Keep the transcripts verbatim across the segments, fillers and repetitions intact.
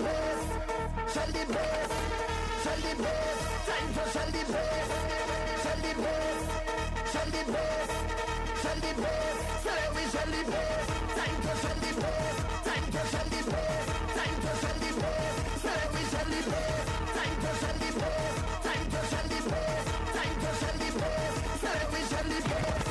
place, shell the place, shell the place. Time to shell the place, shell the place, shell the place, shell the place. Say we shell the place. Time to shell the place, time to shell the place, time to shell the place. Say we shell the place. Time to shell the place, time to shell the place, time to shell the place. Say we shell the place.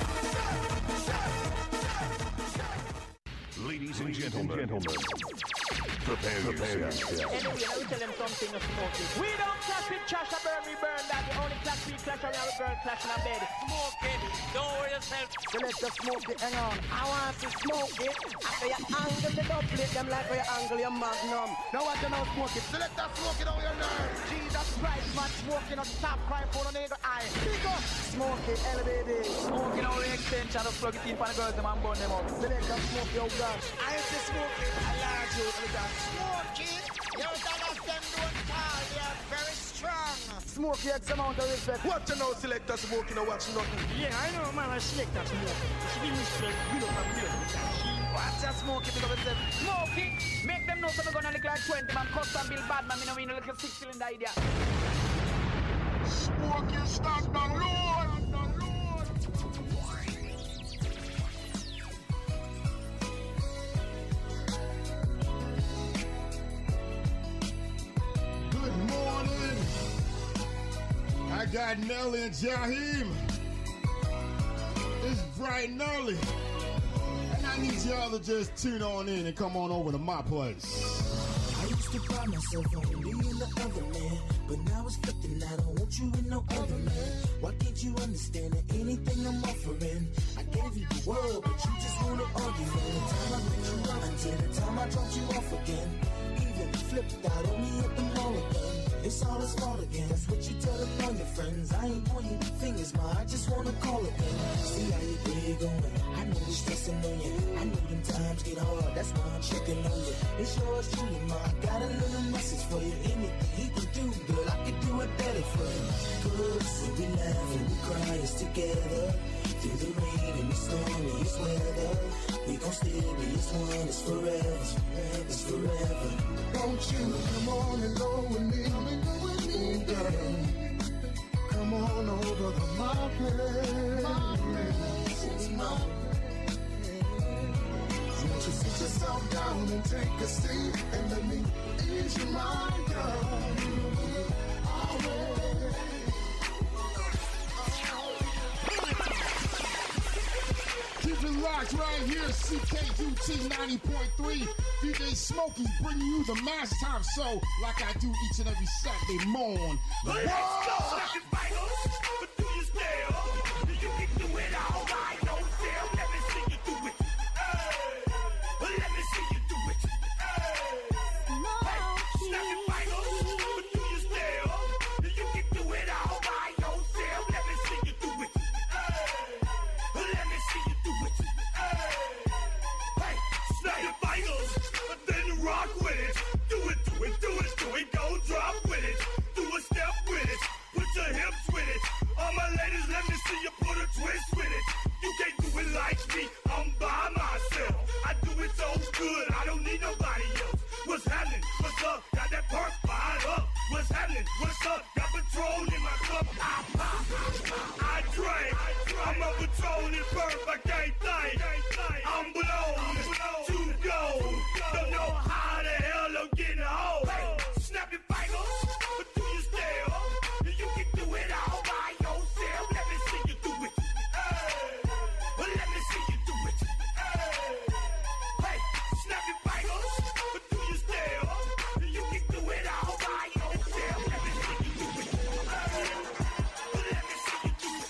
Ladies and gentlemen, gentlemen. Prepare, Prepare yourself. Anyway, now we tell them something of smoking. We don't clash with trash, I burn, we burn that. The only clash we clash around, we burn, clash in our bed. Smoking, don't worry yourself. So let the smoke it, hang on. I want to smoke it. After you angle the doublet, them like where you angle your magnum. Now what you know smoke it? So let that smoke it on your nerves. Jesus Christ, man, smoking on top, crying for the nigga eye. Pick up. Smoke it, L B D. Smoking on the extension, just plug it in for the girls, them and burn them up. So let that smoke your gun. I used to smoke it, I large you with that. Smoke it, you don't of them don't call, they are very strong. Smoke it, X amount of respect. What you know, selector smoking or watch nothing? Yeah, I know, man, I select that smoke. She give me strength, you don't have to watch that smoking, because it's smoking. Make them know so we're gonna look like twenty, man. Custom build bad, man, me know we know like a six cylinder idea. Smoking, stand alone. Good morning. I got Nelly and Jaheim. It's bright and early. And I need y'all to just tune on in and come on over to my place. I used to pride myself on being the other man, but now it's flipping. I don't want you with no other man. Why can't you understand that anything I'm offering? I gave you the world, but you just wanna argue. From the time I picked you up until the time I dropped you off again. Flipped out on me at the mall again. It's all his fault again. That's what you tell all your friends. I ain't pointing fingers, ma, I just wanna call again. See how you day going. I know you're stressing on you. I know them times get hard. That's why I'm checking on you. It's yours truly, ma. I got a little message for you. Anything he can do, girl, I can do it better for you. Cause when we laugh and we cry, it's together. Through the rain and the stormiest weather, we gon' still be as one. It's forever, it's forever. Won't you come on and go with me? Come and go with me, girl. Come on over to my place. My place. My place. Won't you sit yourself down and take a seat and let me ease your mind, girl? Always. Keep it locked right here, C K U T ninety point three. D J Smokey bringing you the Mass Time Show like I do each and every Saturday morning. Let's go! Nothing vitals, but do you still? You can do it all right, don't fail. Let me see you do it. Hey, let me see you do it. Hey, hey, nothing vitals, but do you still? You can do it all right, don't fail. Let me see you do it. Hey, let me see you do it. Hey, snap your vitals, but then rock with it. Do it, do it, do it, do it, go drop with it. Do a step with it, put your hips with it. All my ladies, let me see you put a twist with it. You can't do it like me, I'm by myself. I do it so good, I don't need nobody else. What's happening? What's up? Got that perk fired up. What's happening? What's up? Got Patron in my cup. I, I, I drink. I'm a Patron in perk, I can't think. I'm blown, to go. Don't know how the hell I'm getting home. Hey, snap your fingers, but do you still? You can do it all by yourself. Let me see you do it. Hey, let me see you do it. Hey, hey, snap your fingers, but do you still? You can do it all by yourself. Let me see you do it. Hey, let me see you do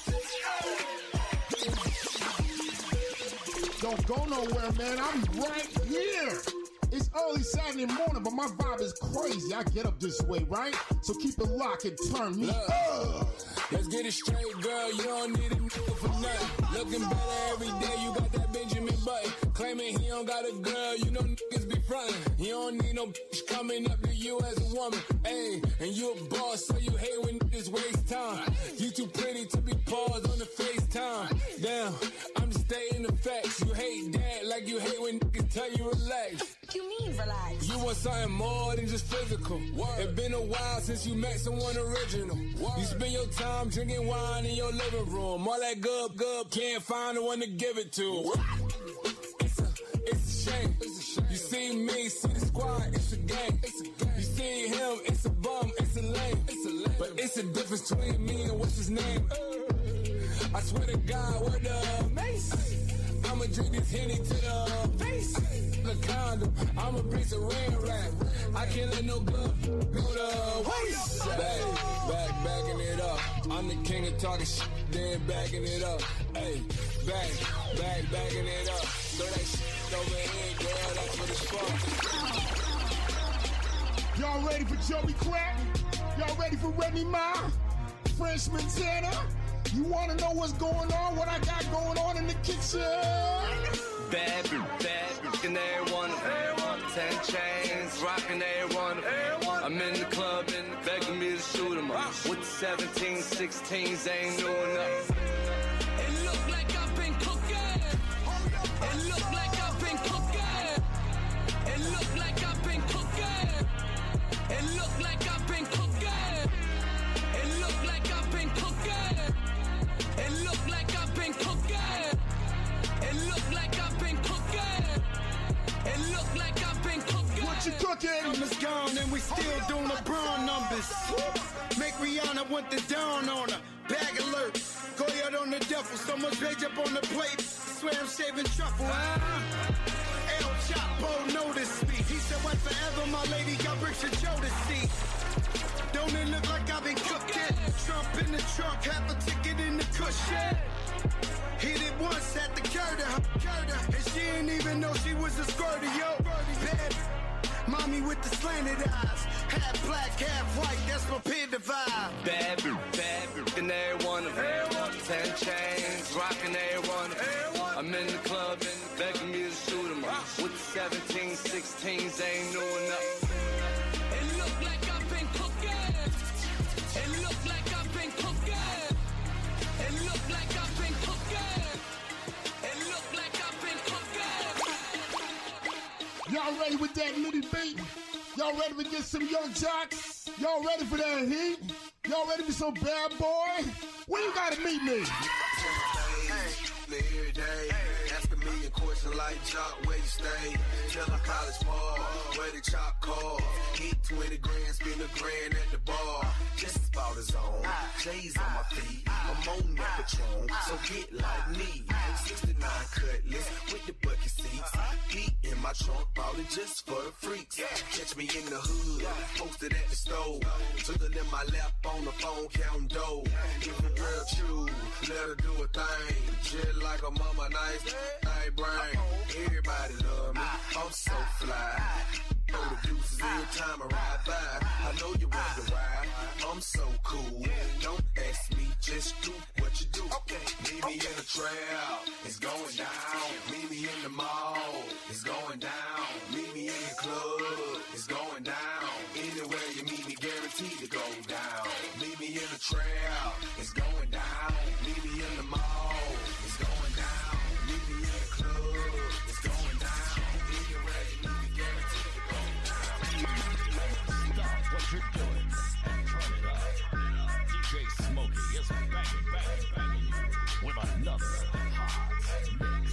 it. Don't go nowhere, man. I'm right here. It's early Saturday morning, but my vibe is crazy. I get up this way, right? So keep it locked and turn me Look, up. Let's get it straight, girl. You don't need a nigga for nothing. Looking better every day. You got that Benjamin Button. Claiming he don't got a girl. You know niggas be frontin'. You don't need no bitch coming up to you as a woman. Ayy, and you a boss, so you hate when niggas waste time. You too pretty to be paused on the FaceTime. Damn, I'm just stating the facts. You hate that like you hate when niggas tell you relax. What you mean relax? You want something more than just physical. Word. It's been a while since you met someone original. Word. You spend your time drinking wine in your living room. All that good, good, can't find the one to give it to. It's a, it's a shame. It's a shame. You see me, see the squad, it's a gang. It's a gang. You see him, it's a bum, it's a lame. It's a lame. But it's a difference between me and what's his name. Uh, I swear to God, word the mace. I'ma drink this Henny to the face. The condom, I'ma bring some rain rap. I can't let no glove go to waste. Back, back, backing it up. I'm the king of talking shit, then backing it up. Hey, back, back, backing it up. Throw that shit over here, girl, that's what it's for. Y'all ready for Joey Crack? Y'all ready for Remy Ma? French Montana? You wanna know what's going on? What I got going on in the kitchen? Bad, bad, and everyone, ten chains, rocking everyone. I'm in the club and begging me to shoot 'em up. With the seventeen, sixteens, ain't new enough. It look like I've been cooking. It look like I've been cooking. It look like I've been cooking. It look like I've been cooking. It look like I've been cooking. It look like I've been cooking. It look like I've been cooking. It look like I've been cooking. What you cooking? Numbers gone and we still doing LeBron numbers. Make Rihanna want the down on her. Bag alert. Go out on the duffel. So much page up on the plate. Swear I'm shaving truffle. Uh, El Chapo noticed me. He said, what forever, my lady got bricks of Joe to see. Don't it look like I've been cooking? Trump in the trunk, half a ticket in the cushion. Hit it once at the curter, curter, and she didn't even know she was a squirter, yo. Bad mommy with the slanted eyes, half black, half white, that's my pin divide. Bad, bad, and everyone, ten chains, rocking everyone. I'm in the club and begging me to shoot 'em up. With the seventeen, sixteens, ain't new enough. It look like I've been cooking. It look like I've been cooking. It look like I've been cooking. It look like I've been cooking. Y'all ready with that little beat? Y'all ready to get some Young Jocks? Y'all ready for that heat? Y'all ready for some bad boy? When you gotta meet me? Every day, ask a million questions like Jock, where you stay? Tell a college ball, where the chop call. Hit twenty grand, spend a grand at the bar. Just about his own, J's on my feet. I'm on that Patron, so get like me. sixty-nine Cutlass with the bucket seats. Heat in my trunk, ballin' just for the freaks. Catch me in the hood, posted at the stove. Took it in my lap on the phone, counting dough. If a girl choose, let her do a thing. Just like a mama, nice, nice brain. Everybody love me, I'm so fly. Throw the deuces every time I ride by. I know you wonder why I'm so cool. Don't ask me, just do what you do. Meet me in the trail, it's going down. Meet me in the mall, it's going down. Meet me in the club, it's going down. Anywhere you meet me, guaranteed to go down. Meet me in the trail, it's going down. Meet me in the mall, it's going down. Meet me in the club, it's going down. Anywhere you meet me, guaranteed to go down. Stop what you're doing and turn it up. D J Smokey is banging, banging, banging you with another hot mix.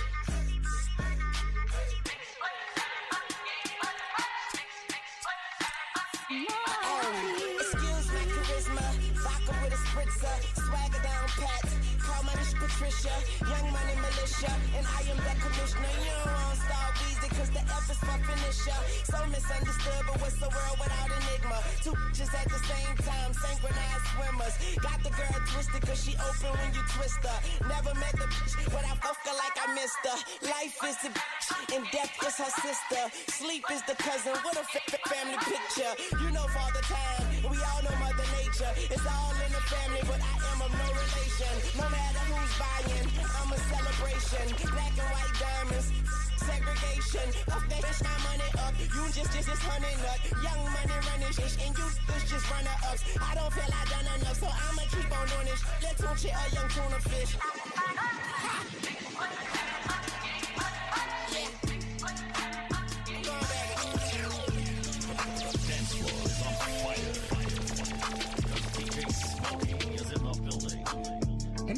Excuse me, charisma, vodka with a spritzer, swagger down pat, call my niche Patricia, young money militia, and I am that commissioner. You don't want star Weezy, cause the F is for finisher. So misunderstood, but what's the world without enigma? Two bitches at the same time, synchronized swimmers. Got the girl twisted, cause she open when you twist her. Never met the bitch, but I fuck her like I missed her. Life is the bitch, and death is her sister. Sleep is the cousin, what a f- f- family picture. You know Father Time, we all know Mother Nature. It's all in the family, but I am of no relation. No matter who's buying, I'm a celebration. Black and white diamonds, segregation. Up that bitch, my money up. You just, just, just honey nut. Young money running shit, and you bitch just runner ups. I don't feel I done enough, so I'ma keep on doing this. Let's tune shit a young tuna fish. Yeah.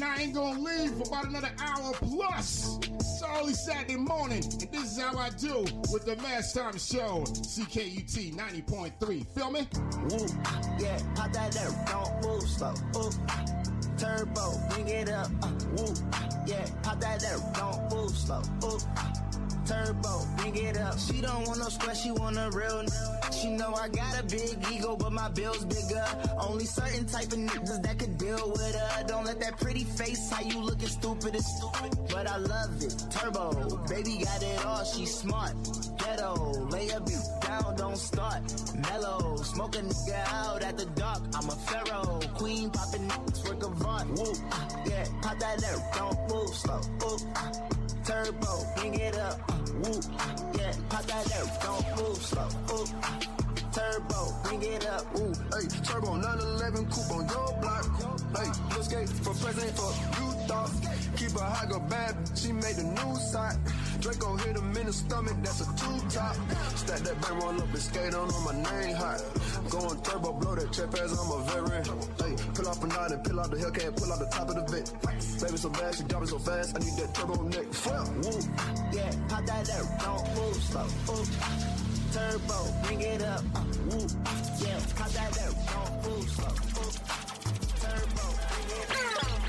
I ain't gonna leave for about another hour plus. It's early Saturday morning, and this is how I do with the Mass Time Show. C K U T ninety point three. Feel me? Woo, yeah, pop that there, don't move slow. Ooh, turbo, bring it up. Uh, woo, yeah, pop that there, don't move slow. Ooh, turbo, bring it up. She don't want no square, she want a real n- She know I got a big ego, but my bill's bigger. Only certain type of niggas that could deal with her. Don't let that pretty face, how you looking stupid is stupid. But I love it, turbo, baby got it all, she smart. Ghetto, lay a beat down, don't start. Mellow, smoke a nigga out at the dark. I'm a pharaoh, queen poppin' niggas work of art. Woo, yeah, pop that there, don't move slow. Ooh, turbo, bring it up. Uh, woo, yeah, pop that there, don't move slow. Ooh, turbo, bring it up. Ooh, hey, turbo nine eleven coupe on your block. Hey, let's skate for president for you thought. Keep a high girl bad, she made the new side. Draco hit him in the stomach, that's a two-top. Stack that bang roll up and skate on on my name hot. Going turbo, blow that chip as I'm a veteran. Hey, pull off a knot and peel out the Hellcat, pull out the top of the vent. Baby so bad, she dropping so fast, I need that turbo neck. Fuck, woo. Yeah, pop that there, don't move slow. Ooh, turbo, bring it up. Uh, woo, yeah, pop that there, don't move slow. Ooh, turbo, bring it up.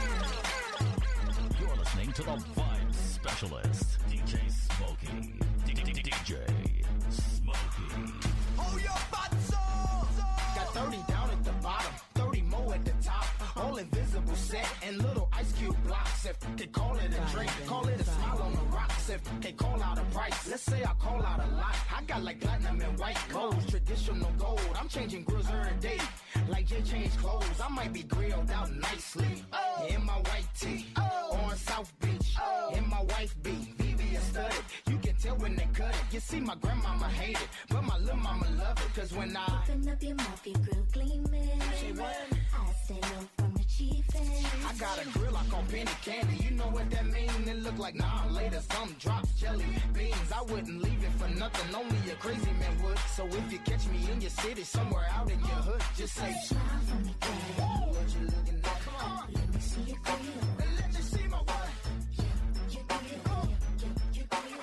You're listening to the Vibe Specialist, D J Smokey. D J Smokey. Oh, your butts got thirty down at the bottom, thirty more at the top. All invisible set and little ice cube blocks. If they call it a drink, call it a smile on the rocks. If they call out a price, let's say I call out a lot. I got like platinum and white gold, traditional gold. I'm changing grills every day, like Jay changed clothes. I might be grilled out nicely in my white tee on South Beach. In my wife beat, Vivian studded. You can tell when they cut it. You see, my grandmama hate it, but my little mama love it. Cause when I open up your mouth, your grill gleaming. Say what? I say no from achieving. I got a grill like on penny candy. You know what that mean? It look like nah later some drops jelly beans. I wouldn't leave it for nothing. Only a crazy man would. So if you catch me in your city, somewhere out in your hood, just say smile for me, daddy. What you looking at? Come on, let me see your grill. Let you see my what? Your grill, your grill.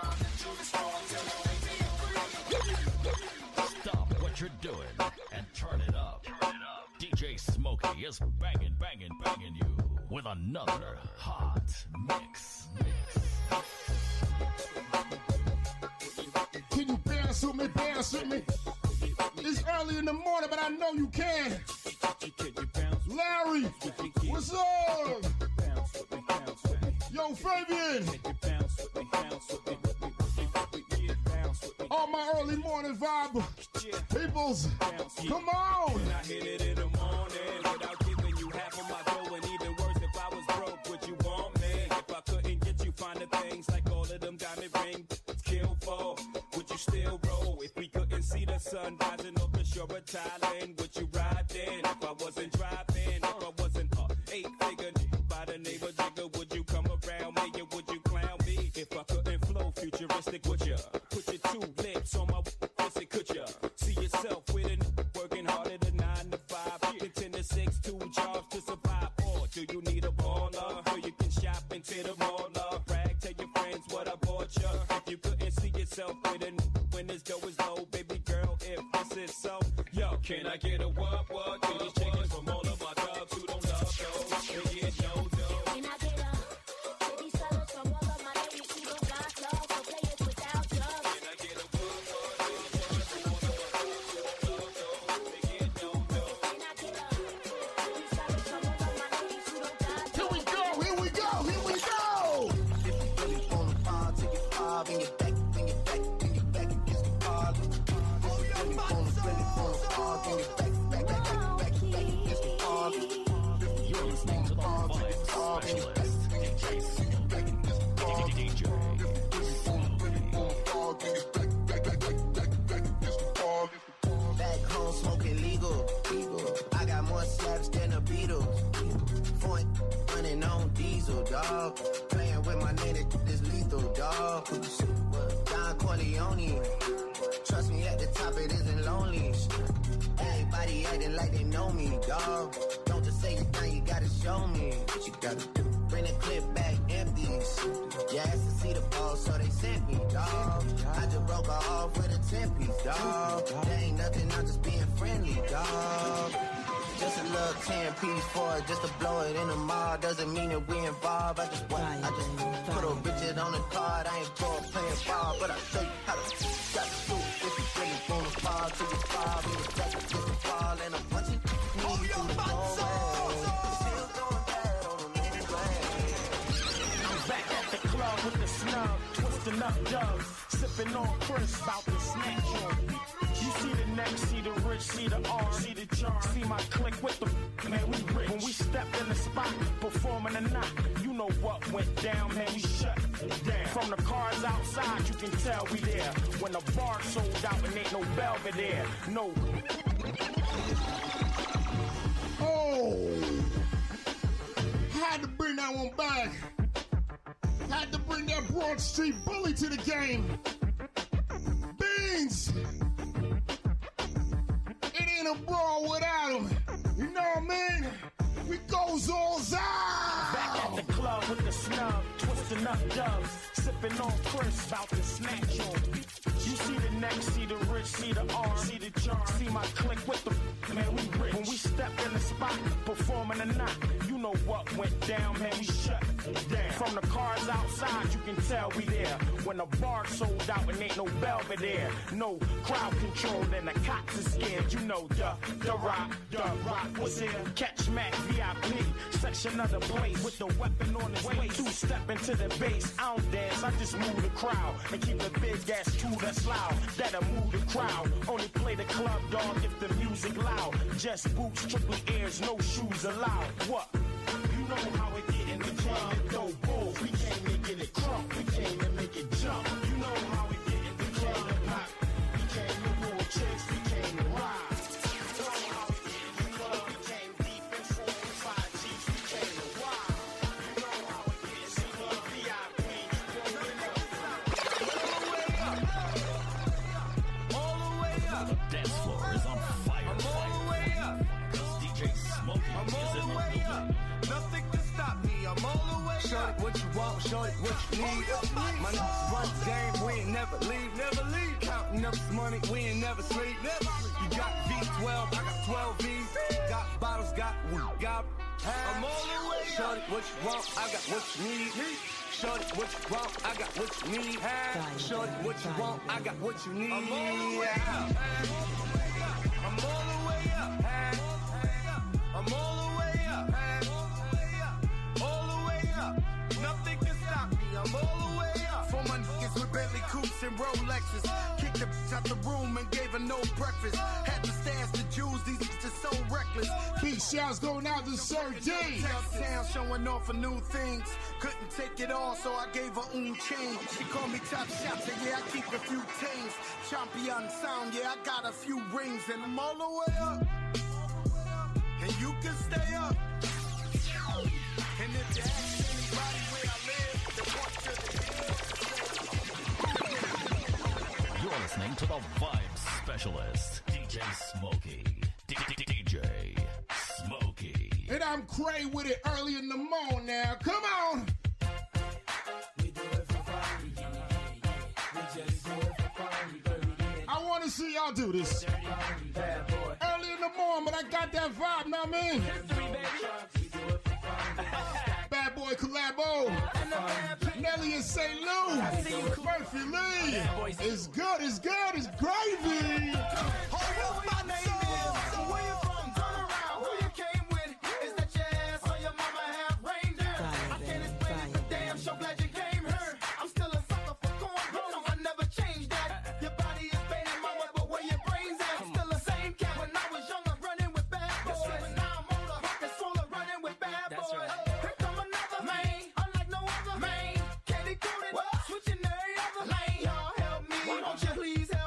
Stop what you're doing and turn it up. D J Smokey is banging, banging, banging you with another hot mix. Can you bounce with me, bounce with me? It's early in the morning, but I know you can. Larry, what's up? Yo, Fabian. All my early morning vibe peoples, come on. I hit it in the morning without giving you half of my dough, and even worse, if I was broke, would you want me? If I couldn't get you finer things like all of them diamond rings, kill for, would you still roll? If we couldn't see the sun rising off the shore of Thailand, would you ride then? If I wasn't driving, if I wasn't a eight-figure by the neighbor jigger, would you come around me or would you clown me? If I couldn't flow futuristic, would you put your two lips on my pussy? Could you see yourself with it, working harder than nine to five, ten to six, two jobs to survive? Or do you need a baller so you can shop into the mall? Brag, tell your friends what I bought you. If you couldn't see yourself with it when this dough is low, baby girl, if this is so, yo, can I get a what what to these chickens from all of my dogs who don't love those? They get no dough. Can I get a to these fellas from all of my ladies who don't got love for players without love? Can I get a what what to these chickens from all of my dogs who don't love those? They get no dough. Can I get a to these fellas from all of my ladies who don't got love? Here we go, here we go, here we go. If you really wanna fall, take it far, bring it back, bring it back, bring it back against the wall. If you really wanna, really wanna fall, bring it back, back, back, back, back, back against the wall. You're listening to the Vibe Specialist, D J Smokey. D J Back home smoking legal, legal. I got more slaps than the Beatles. Point running on diesel, dog. Playing with my name, this lethal, dog. Don Corleone. Trust me, at the top it isn't lonely. Everybody acting like they know me, dog. Don't just say it now, you gotta show me what you gotta do. Bring the clip back empty. You asked to see the ball, so they sent me, dog. I just broke her off with a ten piece, dog. There ain't nothing, I'm just being friendly, dog. Just a little ten piece for it, just to blow it in the mall. Doesn't mean that we involved. I just want, I just put a Richard on the card. I ain't for playing ball, but I'll show you how to got to do it. If you really wanna fall to the fall, me the jacket just to fall, and I'm punching knees in the doorway. Still going bad on the midway. I'm back at the club with the snub, twisting up dubs, sipping on Chris, about to snatch on. You see the neck, see the rich, see the R, see the charm, see my click with the man, we rich. When we stepped in the spot, performing or not, you know what went down, man, we shut down. From the cars outside, you can tell we there. When the bar sold out and ain't no Belvedere, no. Oh, had to bring that one back. Had to bring that Broad Street bully to the game. Beans. It ain't a brawl without him. You know what I mean? We goes all out. Back at the club with the snub, twisting up dubs, sipping on Chris, about to snatch on. You see the neck, see the rich, see the R, see the charm, see my click with the man, we rich. When we stepped in the spot, performing or not, you know what went down, man, we shut down. From the cars outside, you can tell we there. When the bar sold out and ain't no Belvedere, no crowd control, then the cops are scared. You know the the rock, the rock was here. Catch Mac V I P, section of the place with the weapon on his waist. Two step into the bass, I don't dance, I just move the crowd and keep a big ass tool that's loud. That'll move the crowd. Only play the club, dog, if the music loud. Just boots, strictly ears, no shoes allowed. What? You know how it get in the club. Throw balls, we came to get it crunk. We came to make it jump. You know how it get in the club. Pop. We came to roll chicks, we came to ride. You know how it get in the club. We came deep in four and five G's, we came to ride. You know how it gets in the club. V I P, rolling up. All the way up. The dance floor is on fire. I'm all the way up. Cause D J Smokey I'm is all in the the way building. up. Nothing can stop me. I'm all the way up. Shorty, what you want, shorty, what you need. My niggas run the game, we ain't never leave, never leave. Counting up this money, we ain't never sleep. You got V twelve, I got twelve V's. Got bottles, got weed, got. I'm all the way up. Shorty, what you want, I got what you need. Shorty, what you want, I got what you need. Shorty, what you want, I got what you need. I'm all the way up. I'm all the way up. I'm all the way up. All the way up. Nothing can stop me. I'm all the way up. For my niggas with Bentley Coupes and Rolexes. Kicked the bitch out the room and gave her no breakfast. Had to stash the jewels, these bitches so reckless. Big shouts going out to Sir D. Town showing off for new things. Couldn't take it all, so I gave her own change. She called me top shot, said yeah, I keep a few things. Champion sound, yeah, I got a few rings. And I'm all the way up. And you can stay up. And if you ask anybody where I live, they want to the You're listening to the Vibe Specialist, D J Smokey. D J Smokey. And I'm cray with it early in the morning now. Come on. We do it for fun. We just do it for fun. I want to see y'all do this. Bad boy. Early in the morning, but I got that vibe, know what I mean? Bad Boy Collabo. Nelly and Saint Lou. Murphy Lee. It's good, it's good, it's gravy. Please help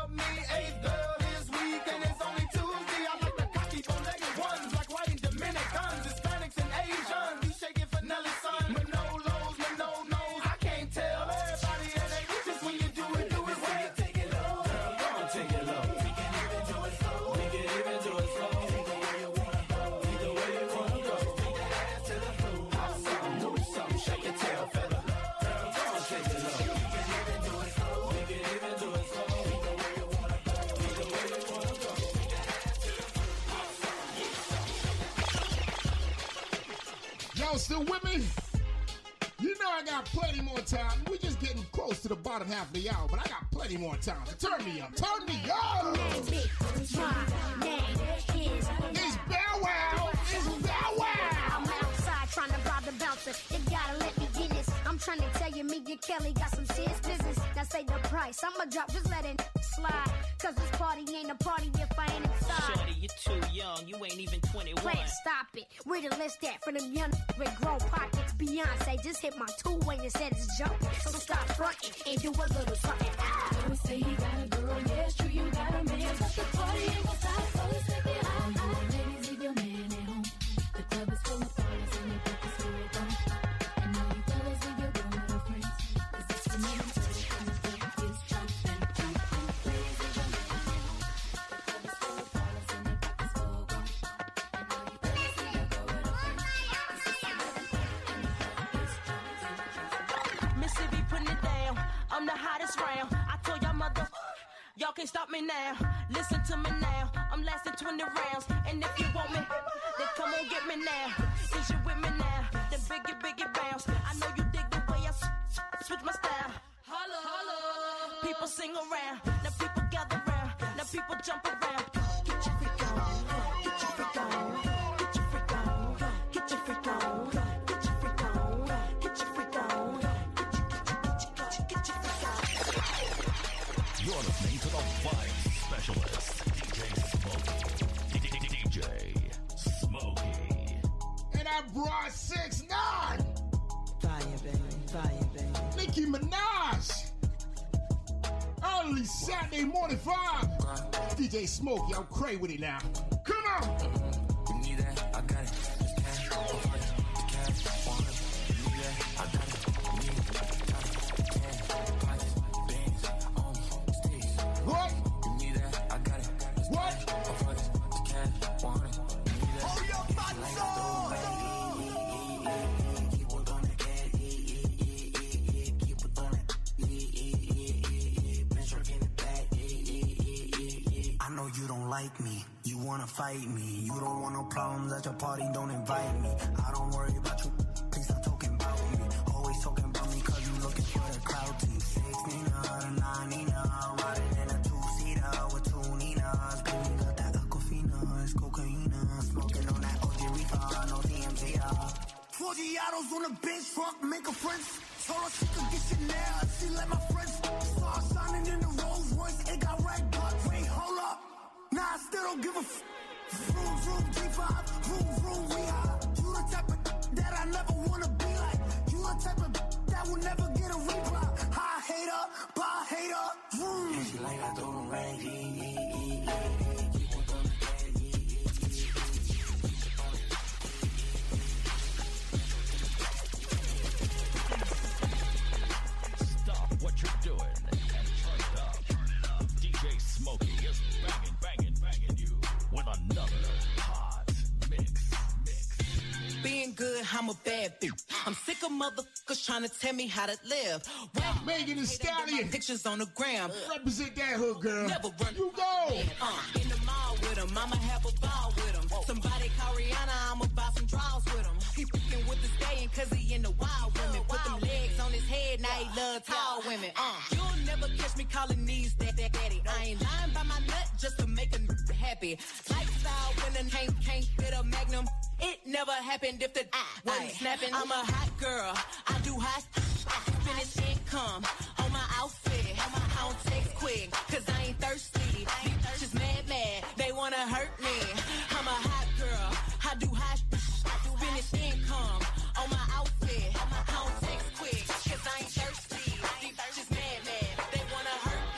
Y'all still with me? You know I got plenty more time. We're just getting close to the bottom half of the hour, but I got plenty more time. So turn me up. Turn me up. It's my name is It's Bow Wow. It's Bow Wow. I'm outside trying to rob the bouncer. You gotta let me get this. I'm trying to tell you, me and Kelly got some serious business. Now say the price. I'ma drop, just let it slide. Cause this party ain't a party if I ain't inside. Shorty, you too young. You ain't even twenty-one. Please stop it. Where the list at for them young with grown pockets? Beyonce just hit my two-way and said it's jumping. So stop fronting and do a little something. Ah. You say he got a girl, yeah, it's true, you got a man. But the party ain't gon' stop, so let's take it high. All you ladies, leave your man at home. The club is full of parties and the breakfast full of fun. And all you fellas, leave your girl with her friends. Cause it's the man and the club is jumping, jumping. Ladies, leave your man at home. The club is full of parties and the breakfast full of fun. And all you fellas, leave your girl with her friends. Cause it's the man and the club is jumping. Mississippi putting it down. I'm the hottest round. I told y'all mother, y'all can't stop me now. Listen to me now. I'm lasting twenty rounds. And if you want me, then come on get me now. Is you with me now? Then biggie, biggie bounce. I know you dig the way I s- s- switch my style. Holla, holla. People sing around. Now people gather round. Now people jump around. Get your freak on. Get your freak on. Get your freak on. Get your freak on. Get your freak on. Get your freak on. You're listening to the Vibe Specialist, D J Smokey. D J Smokey. And I brought six nine. Fire, baby. Fire, baby. Nicki Minaj. Early Saturday morning vibe. D J Smokey, I'm cray with it now. Come on. You need that? I got it. Just cash. Over it. The cash. Want it. You need that? I got it. You need it. Got it. Ten. Pockets. Bands. On me. Sticks. What? You need that? I got it. Just What? cash. Over it. The cash. Want it. You need that? Hold your butts on. Keep it on it. Keep it on it. Bitch, working it back. I know you don't like me. You wanna fight me. You don't want no problems at your party. Don't invite me. I don't worry about you. Please stop talking about me. Always talking about me cause you looking for the clout team. Six Nina, the nine Nina. Riding in a two-seater with two Ninas. Baby got that Aquafina. It's cocaine. Smoking on that O G Reefer. No T M Z. Four Giados on a bench truck, make a friends. Told her she could get Chanel, she let my friends. Saw her shining in the Rolls Royce, it got red butt. Wait, hold up. Nah, I still don't give a f. Vroom, vroom, G five, vroom, vroom, we high. You the type of that I never wanna be like. You the type of that will never get a reply. High hater, bye hater, vroom. And she like I throw them rain. Stop what you're doing and turn it up. D J Smokey is banging, banging, banging you with another hot mix. Mix. Being good, I'm a bad bitch. I'm sick of motherfuckers trying to tell me how to live. Wow. Megan Thee Stallion. Pictures on the gram. Represent that hood, girl. Never run. You go. Uh, in the mall with him, I'ma have a ball with him. Somebody call Rihanna, I'ma buy some draws with him. He fucking with the stallion cause he in the wild women. Put them legs on his head, now he love tall women. Uh, you'll never catch me calling these that, that daddy. I ain't lying by my nut just to make a n- happy. Lifestyle winning, can't, can't fit a magnum. It never happened if the I wasn't snapping. I'm a hot girl, I do hot finish income on my outfit. I don't text quick, cause I ain't thirsty. These bitches mad, mad, they wanna hurt me. I'm a hot girl, I do hot finish income on my outfit. I don't text quick, cause I ain't thirsty. These bitches mad, mad, they wanna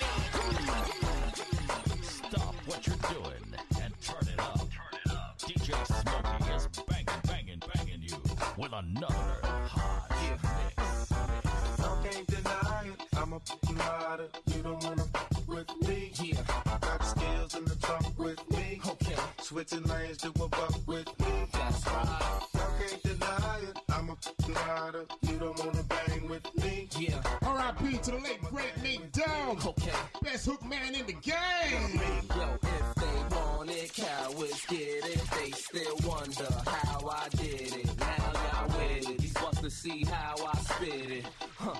hurt me. Stop what you're doing and turn it up. Turn it up. D J Smokey is banging, banging, banging you with another hot mix. I can't deny it. I'm a f***ing rider. You don't wanna f*** with me. Yeah. I got skills in the trunk with me. Okay. Switching lanes to a buck with me. That's right. I can't deny it. I'm a f***ing rider. You don't wanna bang with me. Yeah. R I P to the late great Nate Dogg. Okay. Best hook man in the game. Yo, if they want it, cowards get it. They still wonder how I did it. Now y'all with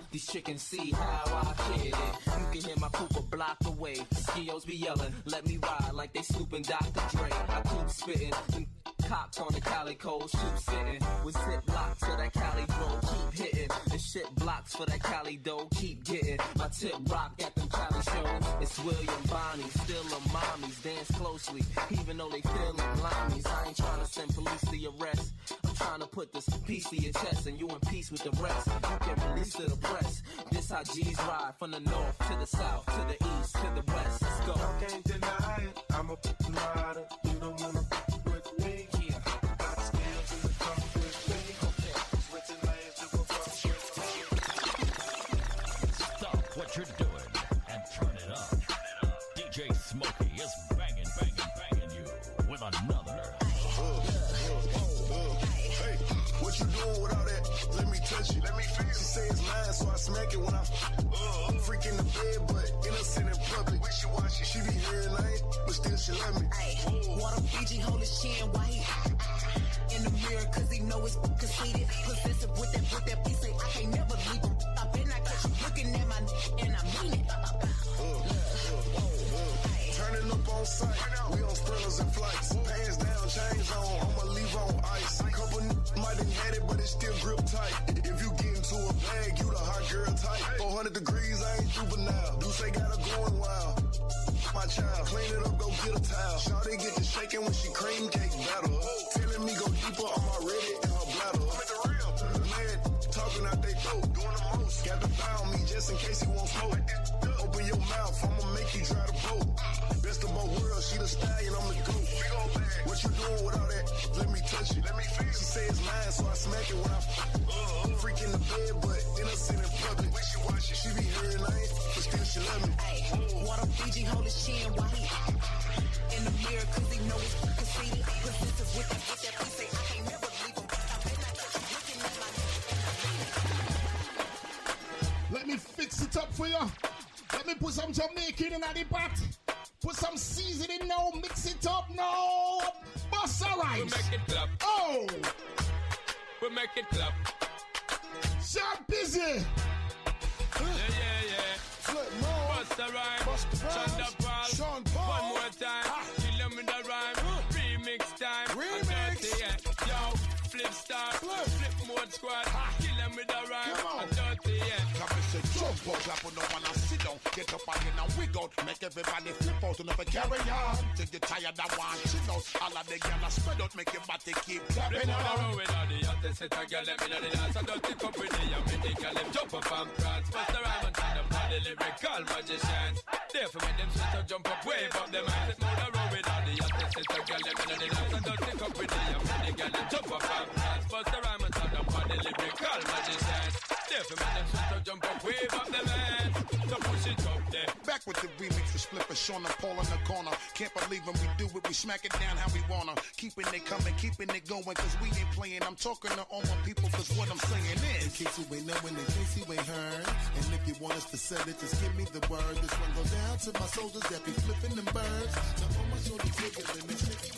These chickens see how I kid it. You can hear my poop a block away. Skios be yelling, let me ride like they snooping Doctor Dre. I keep spitting, them cops on the calico, shoot sitting. With zip blocks for that Cali bro, keep hitting. And shit blocks for that Cali dough, keep getting. My tip rock at them Cali shows. It's William Bonney, still a mommies, dance closely, even though they feeling limeys. I ain't trying to send police to your rest. I'm trying to put this piece to your chest and you in peace with the rest. You can release to the press. This how G's ride from the north to the south, to the east, to the west. Let's go. I can't deny it. I'm a rider. You don't wanna with me. Yeah. Got skills in the car with me. Okay. Switching lanes to a bus with me. Stop what you're doing and turn it up. D J Smokey is banging, banging, banging you with another. Hey, what you doing with all that? Let me touch it. Let me feel. She say it's mine, so I smack it when I uh, freak in the bed, but innocent in public. Wishy washy. She be hearing light, but still she love me. Water Fiji hold his chin white in the mirror, cause he know it's conceited. Possessive with that, with that piece, say I can't never leave him. I bet not catch you looking at my and I mean it. Uh, uh, uh, Turning up on sight, we on sprinters and flights. Pants down, chains on, I'ma leave on ice. Couple n- might have had it, but it still grip tight. If you get into a bag, you the hot girl type. four hundred degrees, I ain't juvenile. Do say got her going wild. My child, clean it up, go get a towel. Shawty get to shaking when she cream cake batter. Telling me go deeper, I'm already in her bladder. I'm at the real. Man, talking out they throat, doing the most. Got to foul me just in case he won't smoke. Open your mouth, I'ma make you try to vote. Best of both worlds, she the stallion, I'm the goat. What you doing with all that? Let me touch it. Let me feel. She say it's mine, so I smack it when I uh, freak in the bed, but innocent in public. Wishy washy. She be hearing light, but still she love me. Ay, Water Fiji hold his chin white in the mirror, cause he know it's conceited. Possessive with that, with that piece, say I can't never leave him. I bet not catch you looking at my and I mean it. Let me fix it up for you. Let me put some Jamaican in the pot. Put some seasoning now, mix it up now. Bust a rice. We make it clap. Oh. We make it clap. Sharp busy. Yeah, yeah, yeah. Flip more. Bust a rhyme. Bust the rhymes. Shonda Paul. Sean Paul. One more time. Ah. Kill them with the rhyme. Uh. Remix time. Remix. Dirty, yeah. Yo, flip star. Flip. Flip mode squad. Ah. Kill them with the rhyme. Come on. Dirty, yeah. Come and say jump up, clap on the one and sit down. Get up again and wig out. Make everybody flip out and never carry on. Till you tired of one chill out. All of the gyal spread out, make your body keep clapping Flip on the on. road with all the hottest set of girl. Let me know the dance. I don't think up with the young men. They can them jump up and prance. Bust the rhyme and turn them on the lyrical magicians. Therefore make them sweat and jump up, wave up them hands. Flip on the road with all the hottest set of girl. Let me know the dance. I don't think up with the young men. They can them jump up and prance. Bust the rhyme and turn them on the lyrical magicians. Therefore make them sweat and jump up, wave up them hands. So push it up there. Back with the remix with Flipper, Sean and Paul in the corner. Can't believe when we do it, we smack it down how we wanna. Keeping it coming, keeping it going, cause we ain't playing. I'm talking to all my people, cause what I'm saying is, in case you ain't knowing, in case you ain't heard, and if you want us to sell it, just give me the word. This one goes down to my soldiers that be flipping them birds. Now all my shorties bigger than the tricky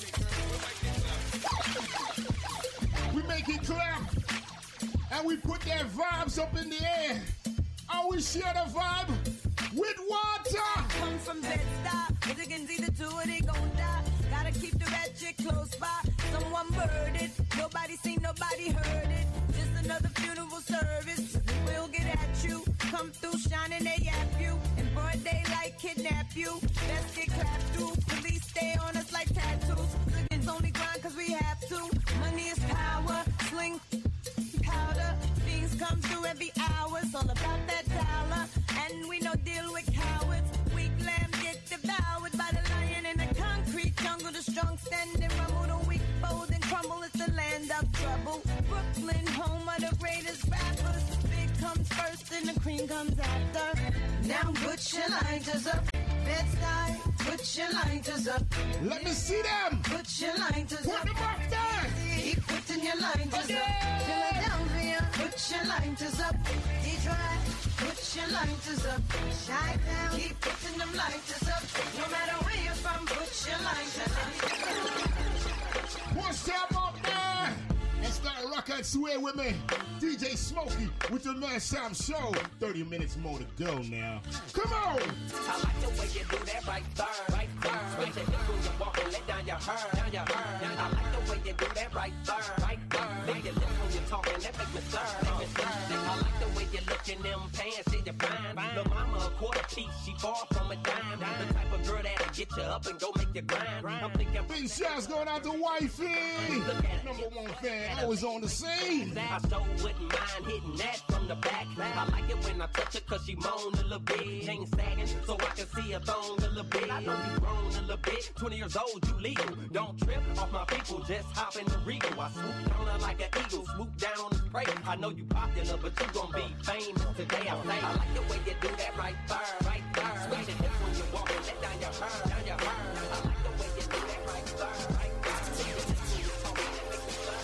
they We make it clap. And we put their vibes up in the air. And we share the vibe with water. Come from Bed-Stuy, as you can see the two of they gon' die. Gotta keep the ratchet close by. Someone murdered, nobody seen, nobody heard it. Just another funeral service. We'll get at you. Come through shining, they yap you. In broad daylight, kidnap you. Let's get clapped through. Police stay on us like tattoos. Living's only grind cause we have to. Money is power, sling powder. Things come through every hour. It's all about that dollar. And we no deal with cowards. Weak lambs get devoured by the lion in the concrete jungle. The strong stand and rumble. The weak fold and crumble. It's the land of trouble. Brooklyn, home of the greatest rappers. Big comes first and the cream comes after. Now put your lighters up. Bed-Stuy, put your lighters up. Let me see them. Put your lighters Put up. them up there. Keep putting your lighters Okay. up. Philadelphia, put your lighters up. Detroit, put your lighters up. Chi-Town, keep putting them lighters up. No matter where you're from, put your lighters up. Push them up there. It's the rocker right, swear with me. D J Smokey with your last time show. thirty minutes more to go now. Come on! I like the way you do that right there, right there. Switch your hips when you walk and let down your hair, down your hair. I like the way you do that right there, right there. Lick your lips when you're talking, that make me stir, make me stir. I like the way you look in them pants, see you fine. Lil' mama a quarter piece, she far from a dime. The type of girl that'll get you up and go make you grind. I'm thinking big shouts going out to Wifey. Number one fan, always on the scene. I so wouldn't mind hitting that from the back. I like it when I touch her cause she moan a little bit. Chain sagging so I can see her thong a little bit. I know you grown a little bit. twenty years old, you legal. Don't trip off my people, just hop in the Regal. I swoop down her like an eagle, swoop down on the prey. I know you popular, but you gon' be famous today. I say I like the way you do that right there, right there. Switch your hips when you walk and let down your hair, down your hair. I like the way you do that right there, right there. See your hips when you talk and that make me stir.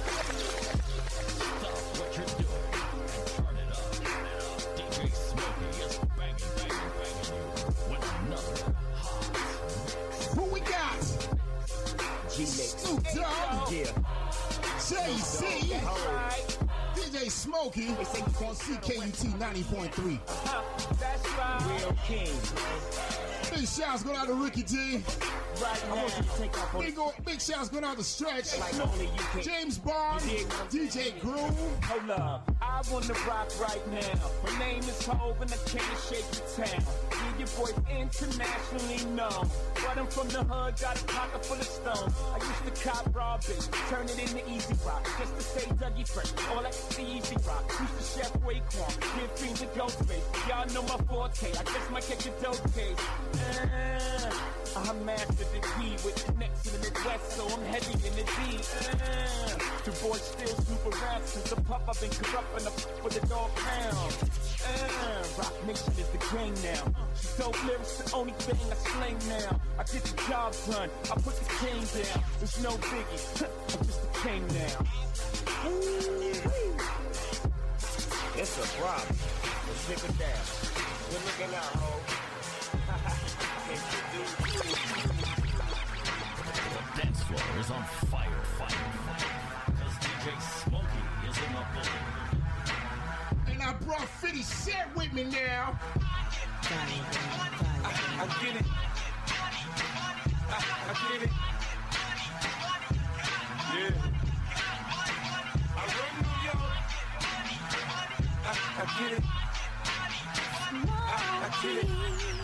Stop what you're doing and turn it up. D J Smokey is banging, banging, banging you with another hot mix. Who we got? Snoop Dogg. Yeah. Jay-Z. D J Smokey on C K U T ninety point three. That's right. Real king. Big shouts going out to Ricky D. Right now. I want you to take off on Big, go, big shouts going out to Stretch. like only you can. James Bond. D J Groove. Hold up, I wanna rock right now. My name is Hov and I can't shake the town. Me, your boy internationally known. But I'm from the hood, got a pocket full of stones. I used to cop raw bait, turn it into easy rock. Just to say Dougie Fresh, all that the easy rock. Used to chef Raekwon, give fiends a ghost face. Y'all know my forte, I guess might catch a dope case. Uh, I mastered the key with connects in the Midwest, so I'm heavy in the D. Uh, the boys still super rap since the pup I've been corrupting the f- with the dog pound. Uh, Rock Nation is the game now. Dope lyrics the only thing I slang now. I get the job done, I put the cane down. There's no biggie, I'm just a king now. It's a problem. Let's take it down. Good looking out, ho. The dance floor is on fire, fire, fire. Because D J Smokey is in the building. And I brought fifty Cent with me now. I, I get it. I, I get it. Yeah. I run New York. I, I get it. I, I get it.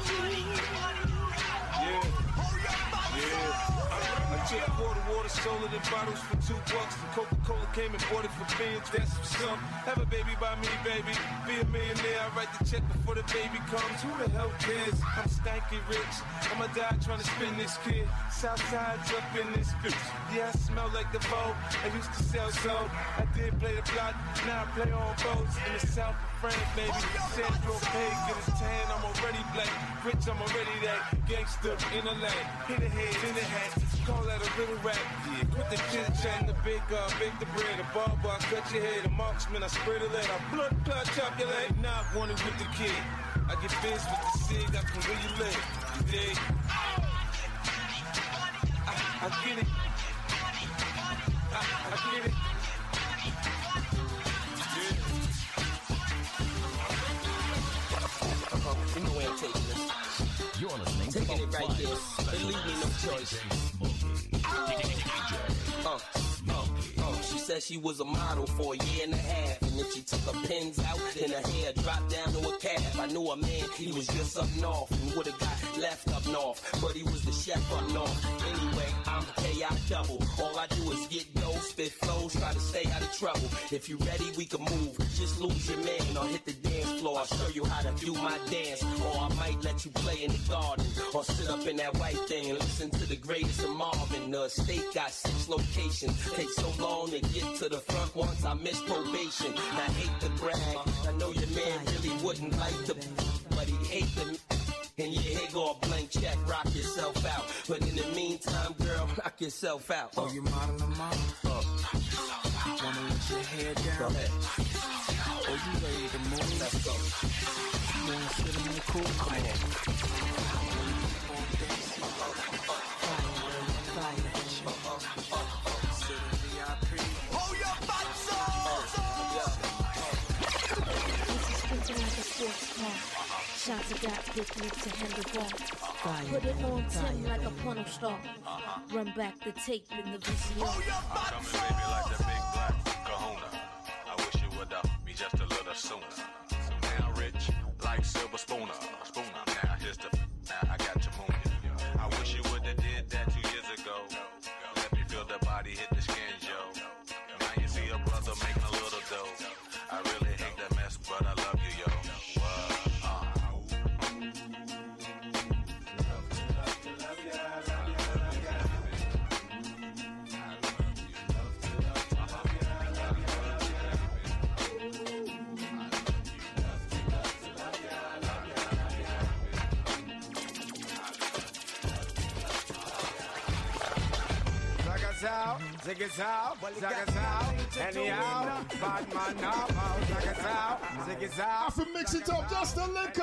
Yeah. Yeah. I took water, water, sold it in bottles for two bucks. And Coca-Cola came and bought it for beans. That's some. Have a baby by me, baby. Be a millionaire. I write the check before the baby comes. Who the hell cares? I'm stanky rich. I'ma die trying to spin this kid. Southside's up in this bitch. Yeah, I smell like the Vogue. I used to sell soap. I did play the block. Now I play on boats in the south of France, baby. Sandro Pay, get his tan. I'm already black. Rich, I'm already that. Gangster in the lane. Hit the head, in the hat. Call that a little rap. Yeah, quit the chit chat. The big uh, bake the bread. The barber, I cut your head. The marksman, I spray the lead. I blood clot, chop your leg. Not wanted with the kid. I get biz with the cig. I can where you live. You dig? I, I get it. I, I get it. Uh-huh. You know where I'm taking this. You're listening Taking to it right there. They leave me no choice. Uh, uh, uh, she said she was a model for a year and a half. And then she took her pins out and her hair dropped down to a calf. I knew a man, he was just up north and would've got left up north. But he was the chef up north. Anyway, I'm K I double. All I do is get dough, spit flows, try to stay out of trouble. If you ready, we can move. Just lose your man or hit the dance floor. I'll show you how to do my dance. Or I might let you play in the garden. Or sit up in that white thing and listen to the greatest of Marvin. The estate got six locations. Takes so long to get to the front once I miss probation. I hate to brag. I know your man really wouldn't like to, but he hate the. And yeah, here go a blank check, rock yourself out. But in the meantime, girl, knock yourself out. Oh, you modeling, mom? Uh, Wanna let your hair down? Go ahead. Oh, you ready to move? Let's go. You wanna sit in the cool? Come on. Hold your butts up! Shots of got big lips to handle bar. Put it on Tim like a porno star. Run back the tape in the V C R. I'm coming, baby, like the big black kahuna. I wish you would uh, be just a little sooner. Now rich, like silver spooner. Spooner, now just a, now I got to moon you. I wish you would have did that two years ago. Let me feel the body hit the skin, Joe. Now you see a brother making a little dough. I really hate that mess, but I love you, yo. Zig it out, zig it out, anyhow, bad man now, zig it out, zig it out. I can mix it up just a little.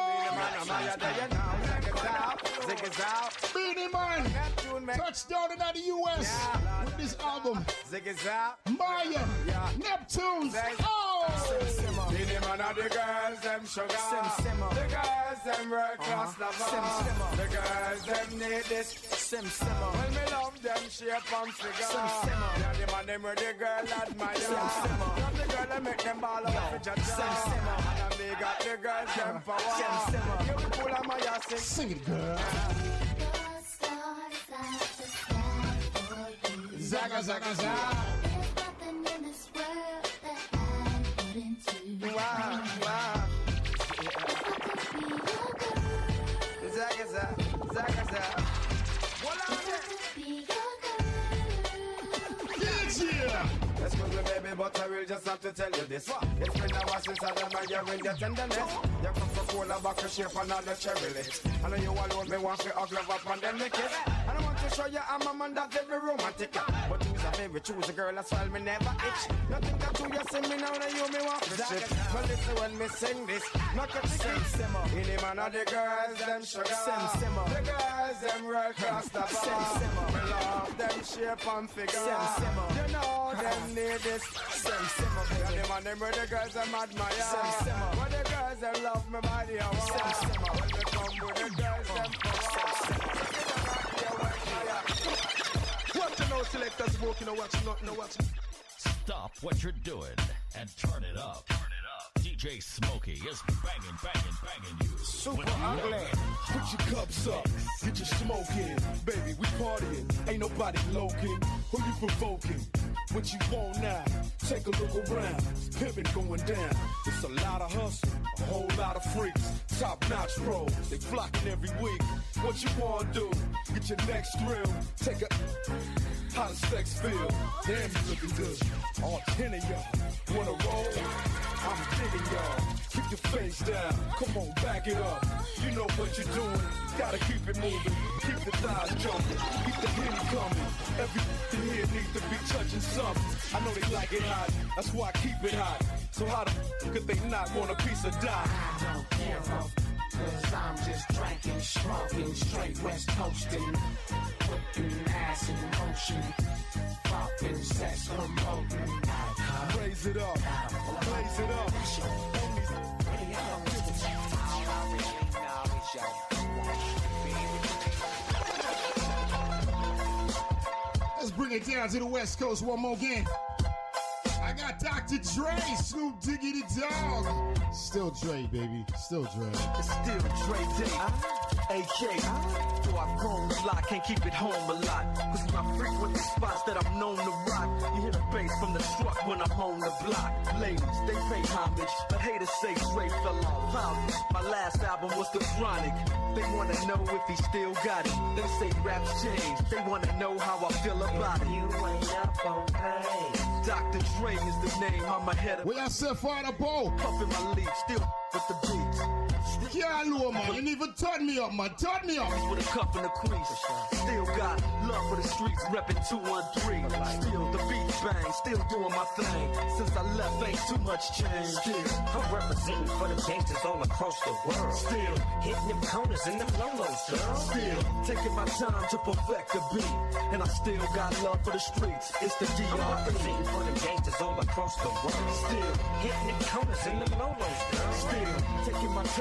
Zig it out, Beanie Man, touchdown in the U S yeah. with this album. Zig it out, Maya, yeah. Neptunes. Oh, Beanie Man are the girls, them sugar. Sim, simmer. The girls, them world class lover. Sim, simmer. The girls, them need this. Sim, simmer. When me love them, shape and figure. Sim, simmer. Yeah, the man them where the girl admire. Sim, simmer. Love the girl that make them ball out for judge. Sim, simmer. And me got the girls, them power. Sim, simmer. You pull on my ass, sing. Sing it, girl. Zaga, zaga, zaga. There's nothing in this world that I wouldn't do. Wow, wow. Zaga, zaga, zaga, zaga. Let's go to baby, but I will just have to tell you this. It's been a while since I done my year in your tenderness. You come for cola, back a shape and all the cherry lips. I know you alone, me want to hug love up and then make it. And I want to show you I'm a man that's very romantic. But choose a baby, choose a girl, that's why me never itch. Nothing that you just see me now, that you me want to shit. But listen when me sing this, not a sim simmer. In the man of the girls, them sugar. Sim simmer. The girls, them world class the bar. Sim simmer. Me love them shape and figure. Sim simmer. You know them need this. Sim simmer. Yeah, the man them where the girls them admire. Sim simmer. Where the girls them love me body. Sim simmer. When they come with the girls them power. What you know, selectors smoking or watching nothing or watching. Stop what you're doing and turn it up. Turn it up. D J Smokey is banging, banging, banging you. Super ugly. Put your cups up, get your smoke in. Baby, we partying, ain't nobody loking. Who you provoking? What you want now? Take a look around, it's pimping going down. It's a lot of hustle, a whole lot of freaks. Top-notch pros, they flocking every week. What you wanna do? Get your next thrill. Take a... How does sex feel? Damn, you looking good. All ten of y'all wanna roll? I'm digging y'all. Keep your face down. Come on, back it up. You know what you're doing. Gotta keep it moving. Keep the thighs jumping. Keep the henny coming. Everything here needs to be touching something. I know they like it hot. That's why I keep it hot. So how the f*** could they not want a piece of dye? I don't care about cause I'm just drinking, smoking, straight west coasting. Putting ass in motion. Popping, sex, promoting. Raise it up. Blaze it up. Let's bring it down to the West Coast one more again. I got Doctor Dre, Snoop Diggy the Dog. Still Dre, baby. Still Dre. It's still Dre Day. A K. Though I've grown a lot, can't keep it home a lot. Cause when I frequent the spots that I'm known to rock, you hear the bass from the truck when I'm on the block. Ladies, they pay homage, but haters say Dre fell off. How? My last album was The Chronic. They wanna know if he still got it. They say raps change. They wanna know how I feel about it. You ain't up on pain. Doctor Dre is the name. I'm ahead of. Where I set fire the bowl. Puffin' my leaf, still with the beats. Yeah, low, man. You didn't even turn me up, man. Turn me up. With a cup in the crease. Still got love for the streets, reppin' two one three. Still the beat bang, still doing my thing. Since I left, ain't too much change. Still, I'm representing for the gangsters all across the world. Still, hitting them corners and them lolos, girl. Still, taking my time to perfect the beat. And I still got love for the streets. It's the D R E. I'm representing for the gangsters all across the world. Still, hitting them corners and them lolos, girl. Still, taking my time to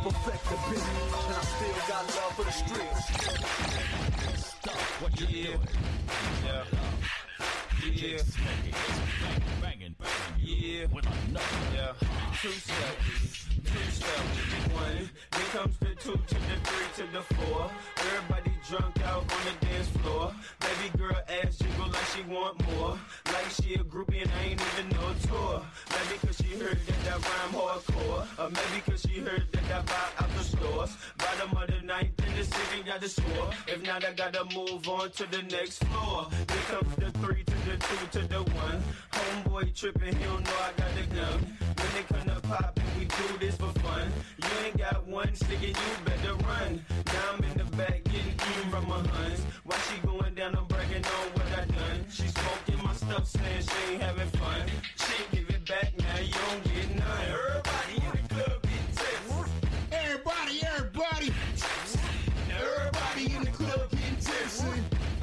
perfect the beat, and I still got love for the streets. Stop what you're Yeah. doing. Yeah. Yeah. Banging, banging, banging. Yeah. With another. Yeah. Two step, two step, one. Here comes the two to the three to the four. Everybody drunk out on the dance floor. Baby girl ass jiggle like she want more. Like she a groupie and I ain't even know a tour. Maybe cause she heard that that rhyme hardcore. Or maybe cause she heard that that buy out the stores. Bottom of the ninth in the city got the score. If not, I gotta move on to the next floor. Here comes the three to the two to the one. Homeboy tripping, he don't know I got the gun. When they come to pop and we do this for fun. You ain't got one sticking, you better run. Now I'm in the back getting eaten from my huns. While she going down, I'm bragging on what I done. She smoking my stuff, saying she ain't having fun. She ain't give it back, now you don't get none. Everybody in the club getting tipsy. Everybody, everybody. Everybody in the club getting tipsy.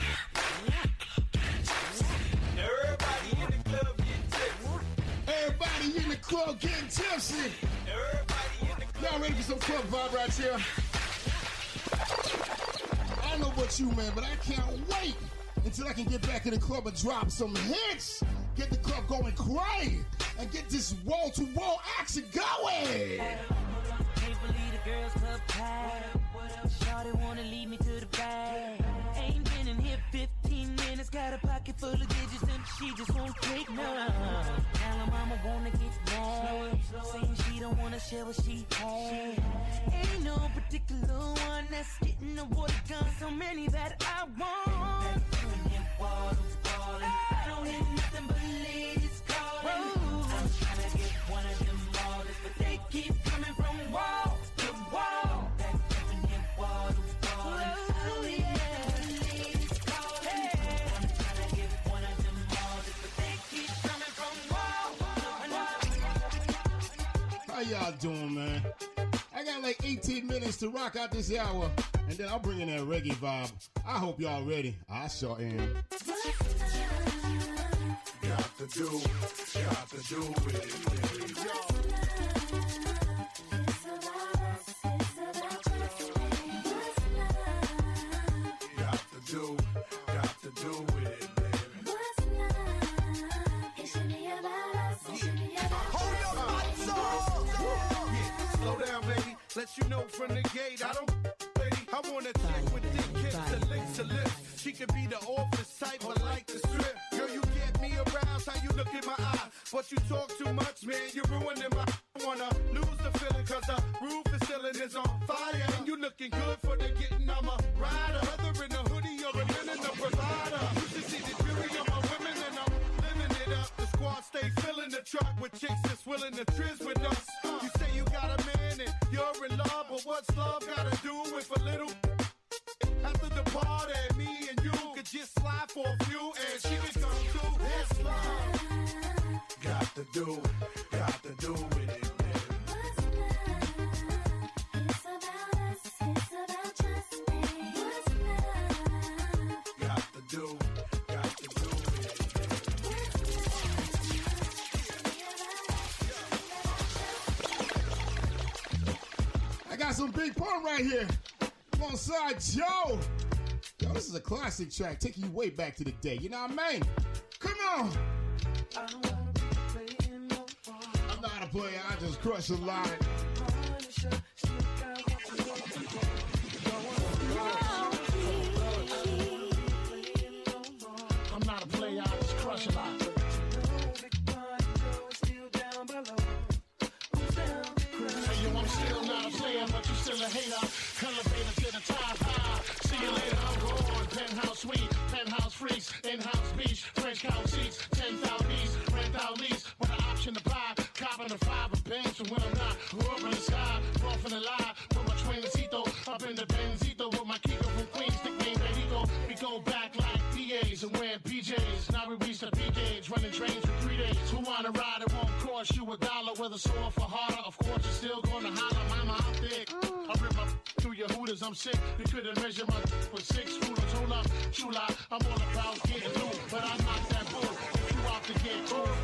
Everybody in the club getting tipsy. Everybody in the club getting tipsy. Everybody in the club. Y'all ready for some club vibe right here? I don't know about you, man, but I can't wait until I can get back in the club and drop some hits. Get the club going crazy and get this wall-to-wall action going. Can't believe the girls club packed. Shawty wanna lead me to the bag. Ain't been in here fifteen minutes. Got a pocket full of digits and she just won't take none. Now her mama wanna get mad, saying she don't wanna share what she had. Ain't no particular one that's getting the water gun. So many that I want. I don't hear nothing but ladies calling. I'm trying to get one of them all, but they keep coming from wall to wall. How y'all doing, man? I got like eighteen minutes to rock out this hour, and then I'll bring in that reggae vibe. I hope y'all ready. I sure am. Got to do, got to do with it. Got to do, got to do with it, baby. Slow down, baby. Let you know from the gate. I don't, baby. I want a chick with thick hips and links to lips. She could be the office type, but like the strip. Girl, you get me aroused. How you look in my eye, but you talk too much, man. You're ruining my. I wanna lose the feeling 'cause the roof is ceiling is on fire, and you looking good for the getting. I'm a rider, whether in a hoodie or a linen, a provider. You should see the jury of my women, and I'm living it up. The squad stay filling the truck with chicks that's willing to trizz with us. You say you got a man and you're in love, but what's love gotta do with a little? After the party, me and you could just slide for a few, and she could come to this love. Got to do, got to do with it, baby. Got to do, got to do with it. I got some big pun right here. Alongside Joe. Yo, this is a classic track, taking you way back to the day. You know what I mean? Come on. I'm not a player, I just crush a line. I'm not a player, I just crush a lot. Hey, yo, I'm still not a player, but you still a hater. Elevator to the top, high. See you later, I'm gone. Penthouse suite, penthouse freaks, in-house beach, French couch seats, ten thousand east, rent out lease, with an option to buy. Copping the five of banks, and when I'm not, up in the sky, off in the lie, put my trainercito up in the Benzito with my Kiko from Queens, nickname Benito. We go back like P As and wear P Js. Now we reach the P gauge, running trains for three days. Who wanna ride? It won't cost you a dollar, whether sore for harder. Of course, you're still gonna holler, mama, I'm thick. I rip my through your hooters, I'm sick. You couldn't measure my with six rulers. Hold up, chula, I'm all about getting through, but I'm not that bull. If you out to get cool.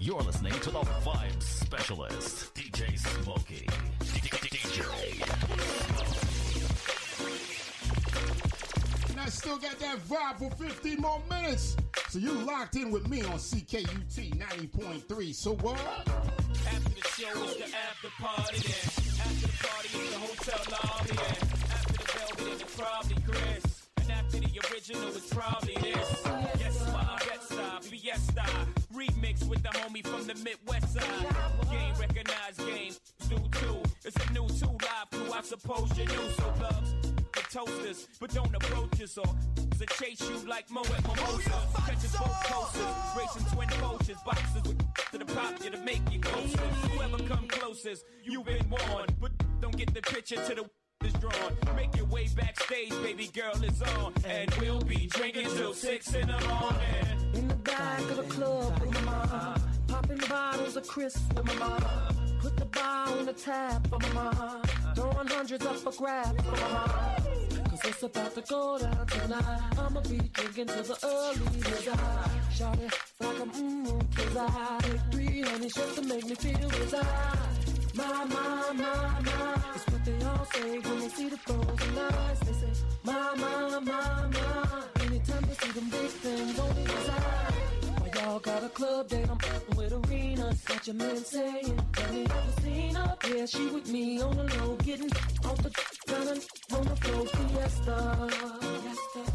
You're listening to the Vibe Specialist, D J Smokey. D J. And I still got that vibe for fifteen more minutes. So you locked in with me on C K U T ninety point three. So what? After the show is the after party then. After the party is the hotel lobby then. After the velvet it's probably Chris. And after the original it's probably this. Yes, my Betstar, Fiesta. Remix with the homie from the Midwest side. Game recognized, game do too. It's a new two live crew, I suppose you knew. So loves the toasters, but don't approach us or to chase you like Mo at Mimosa. Catches both coasters, racing twin coaches, boxes with to the pop you to make you closer. Whoever come closest, you've been warned, but don't get the picture to the is drawn. Make your way backstage, baby girl is on, and we'll be drinking till six in the morning. In the back of the club with my mom, popping bottles of crisp with my mom. Put the bar on the tap for my mom, throwing hundreds up for grab for my mom. Cause it's about to go down tonight. I'ma be drinking till the early midnight. Shout it like I'm mmm, cause I take three honey just to make me feel desire. My, my, my, my, it's what they all say when they see the frozen eyes. They say, my, my, my, my, anytime they see them big things on the inside. Why y'all got a club date, I'm with arenas. Got your man saying, tell me ever seen her? Yeah, she with me on the low, getting off the down and on the floor. Fiesta, Fiesta.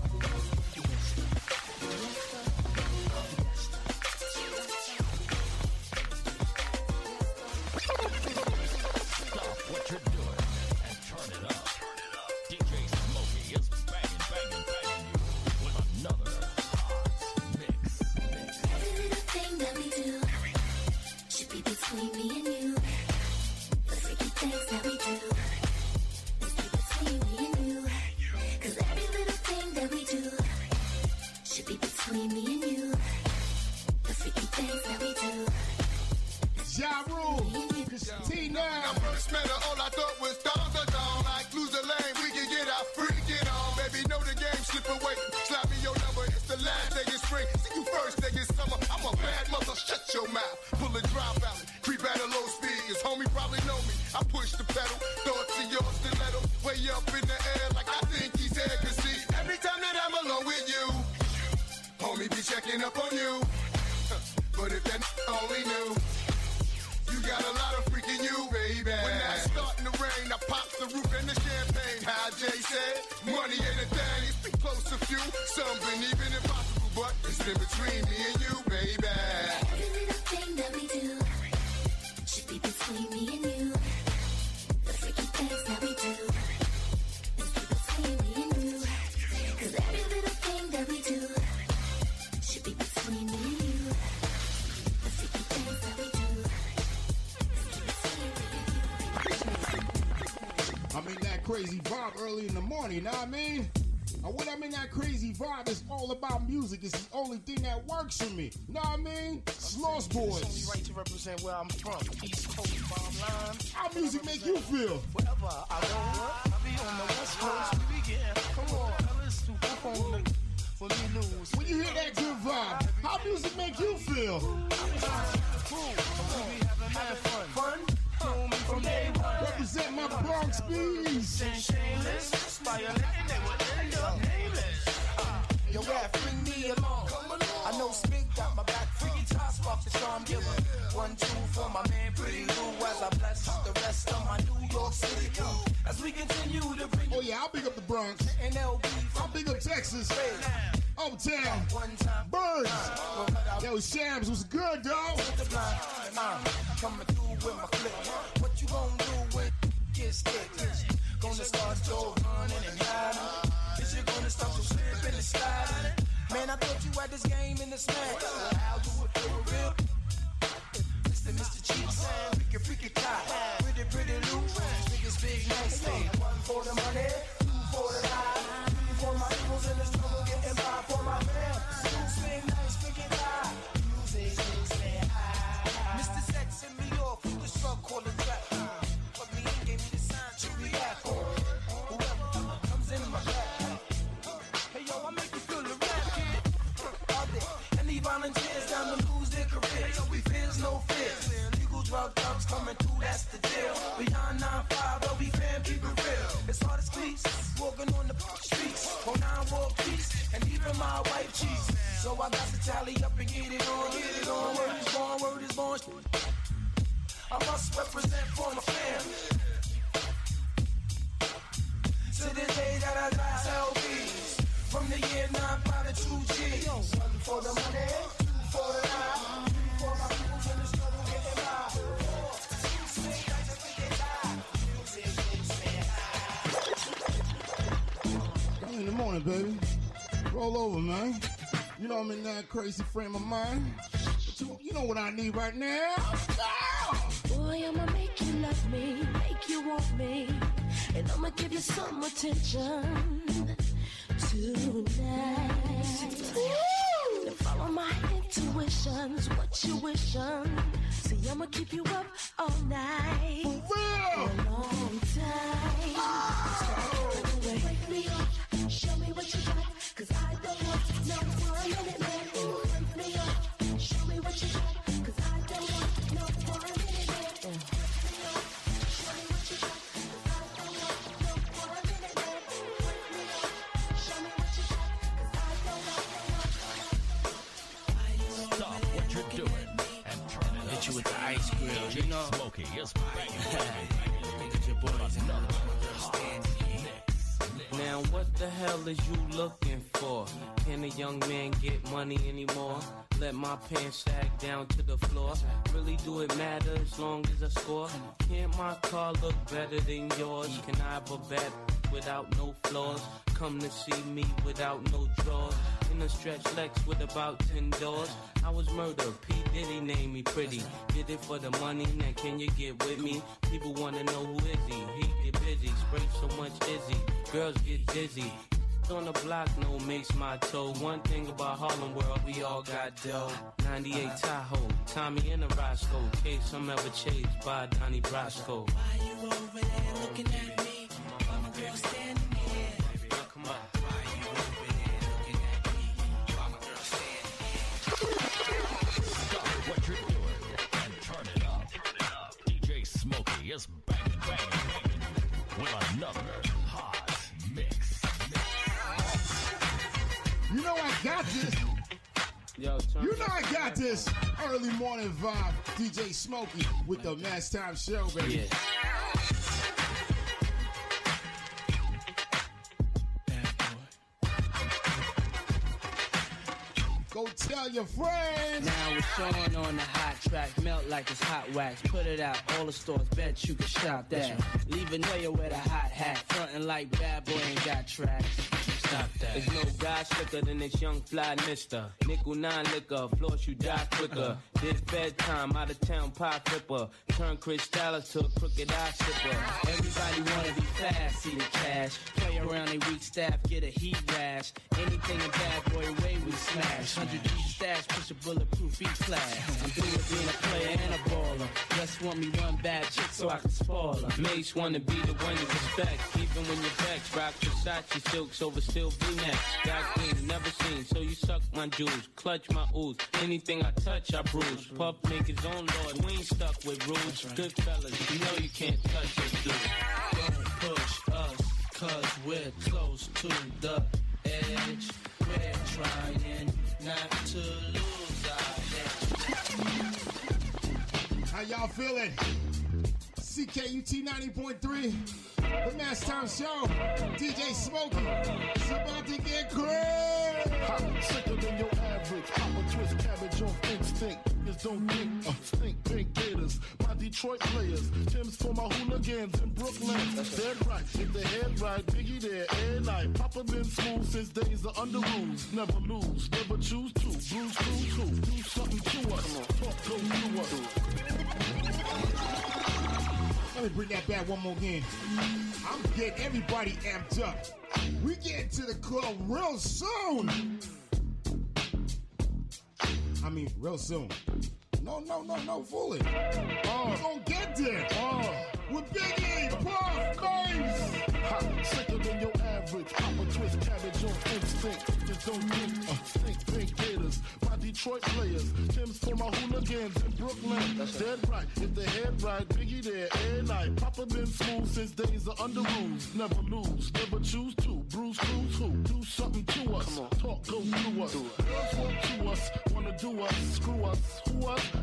What you're doing and turn it up. D J Smokey is banging, banging, banging you with another hot mix. Every little thing that we do should be between me and you. The freaky things that we do is be between me and you. Cause every little thing that we do should be between me and you. The freaky things that we do. Ja Rule, Christina. When I first met her, all I thought was down the down. Like lose the lane, we can get our freaking on. Baby, know the game, slip away. Slap me your number, it's the last day in spring. See you first day in summer. I'm a bad mother, shut your mouth. Pull a drop out, creep at a low speed. His homie probably know me. I push the pedal, thoughts in your stiletto. Way up in the air like I think he's there. Cause see, every time that I'm alone with you, homie be checking up on you. But if that only knew, you got a lot of freaking you, baby. When that's starting to rain, I pop the roof and the champagne. How Jay said, money ain't a thing. It's been close to few, some been even impossible, but it's been between me and you, baby. Every little thing that we do should be between me and you. The freaky things that we do is be between me and you. Cause every little thing that we do should be between me and you. The freaky things that we do. I'm in that crazy vibe early in the morning, you know what I mean? And when I'm in that crazy vibe, it's all about music. It's the only thing that works for me. You know what I mean? Lost Boys. It's only right to represent where I'm from. East Coast, bottom line. How music make you feel? Wherever I go, I be on the West Coast. We be getting, come on, fellas, to up on the, for me news. When you hear that good vibe, how music make you feel? Cool. We be having mad fun. Fun? From day one. Represent my Bronx bees. Shameless, spiraling, and they would end up nameless. Uh, yo, rap, bring me along. I know Spig got my back. Freaky top spark the charm giver. One, two for my man, Pretty Lou. As I bless the rest of my New York City crew. As we continue to bring. Oh yeah, I'll big up the Bronx. And L B. I'll big up Texas. Uptown. Birds. Yo, Shams was good, dog. Uh, coming through with my clip. What you gonna do when gets kicked? Gonna start your running and hiding? Is you gonna start to slip and sliding? Man, I thought you had this game in the smack. I'll do it for real. Mister Mister Cheeks, freaky freaky tie, pretty pretty loose, biggest big nice thing. One for the money, two for the ride, three for my equals in the struggle, getting by for my man. Two swing nice, freaky tie. Music makes me high. Mister Sex in New York, who the struck call the track. But me and gave me the sign to react on. Whoever comes in my back. Hey yo, I make you feel the rap kid. All day, and these volunteers down to lose their career. Yo, we feels no speaks for nine world peace, and even my wife cheats. So I got to tally up and get it on, get it on. Word is born, word is born. I must represent for my family. To the day that I die, L B's from the year nine five to two G's. One for the money, two for the lie, three for my people in the struggle getting by. Early in the morning, baby. Roll over, man. You know I'm in that crazy frame of mind. But you, you know what I need right now. Boy, I'ma make you love me, make you want me, and I'ma give you some attention tonight. Woo! And follow my intuitions, what you wishin'. See, I'ma keep you up all night. For real! For a long time. Oh. So wake me up, show me what you got, 'cause I don't want no one minute man. Wake me up, show me what you got, 'cause I don't want no one minute man. Wake me up, show me what you got, 'cause I don't want no one minute man. Wake me up, show me what you got, 'cause I don't want no. Stop what you're doing and turn it up. Hit you with the ice grill, D J you know. Smokey is banging, banging, banging. Look at your boys in Another the hot mix. Now what the hell is you looking for? Can a young man get money anymore? Let my pants sag down to the floor. Really do it matter as long as I score? Can't my car look better than yours? Can I have a bed without no flaws? Come to see me without no drawers. In a stretch Lex with about ten doors. I was murdered, P. Diddy named me pretty. Did it for the money, now can you get with me? People wanna know who is he? He get busy, spray so much dizzy. Girls get dizzy. On the block, no makes my toe. One thing about Harlem World, we all got dough. ninety-eight Tahoe, Tommy and a Roscoe. Case I'm ever chased by Donnie Brasco. Why you over there looking at me? While my girl standing here. Now come on. Why you over there looking at me? While my girl standing here. Stop what you're doing and turn it up. Turn it up. D J Smokey is banging, banging, banging with another hot mix. You know I got this. Yo, turn You know I got this. Early morning vibe. D J Smokey with the Mass Time Show, baby. Yeah. Go tell your friends. Now it's showing on the hot track, melt like it's hot wax. Put it out, all the stores, bet you can shop that. Leaving way with a hot hat, frontin' like bad boy ain't got tracks. Stop that. There's no guy slicker than this young fly mister. Nickel nine liquor, floss you die quicker. Did bedtime, out of town pie flipper. Turn Chris Dallas to a crooked eye sipper. Everybody wanna be fast, see the cash. Play around a weak staff, get a heat rash. Anything in bad boy way we smash. Hundred deep stash, push a bulletproof E-class. I'm through with being a player and a baller. Just want me one bad chick so I can spoil her. Mace wanna be the one you respect. Even when you're vexed, rock Versace silks over still V-necks. Got green, never seen, so you suck my jewels. Clutch my ooze, anything I touch I bruise. Puff make his own lord, we ain't stuck with rules. Good fellas, you know you can't touch us, dude. Don't push us, cause we're close to the edge. We're trying not to lose our edge. How y'all feeling? C K U T ninety point three, the Mass Time Show. D J Smokey, it's about to get crazy. Hot, sicker than your average. Pop a twist cabbage off instinct. Just don't think, uh, think, pink gators. My Detroit players. Tim's for my hooligans in Brooklyn. That's dead right. If the head right, Biggie there, every night. Papa been smooth since days of under rules. Never lose, never choose to. Blues, cruise, too. Do something to us. Talk, go through us. Let me bring that back one more again. I'm getting everybody amped up. We get to the club real soon. I mean, real soon. No, no, no, no, fully. Oh, we're gonna get there. Oh, with Biggie, Puff, Bass. Hot, sicker than your average. Papa twist cabbage on instinct. Just don't think, uh, think, pink gators. My Detroit players. Tim's for my hooligans in Brooklyn. That's dead right. If the head right, Biggie there, every night. Papa been smooth since days of under rules. Never lose, never choose to. Bruce,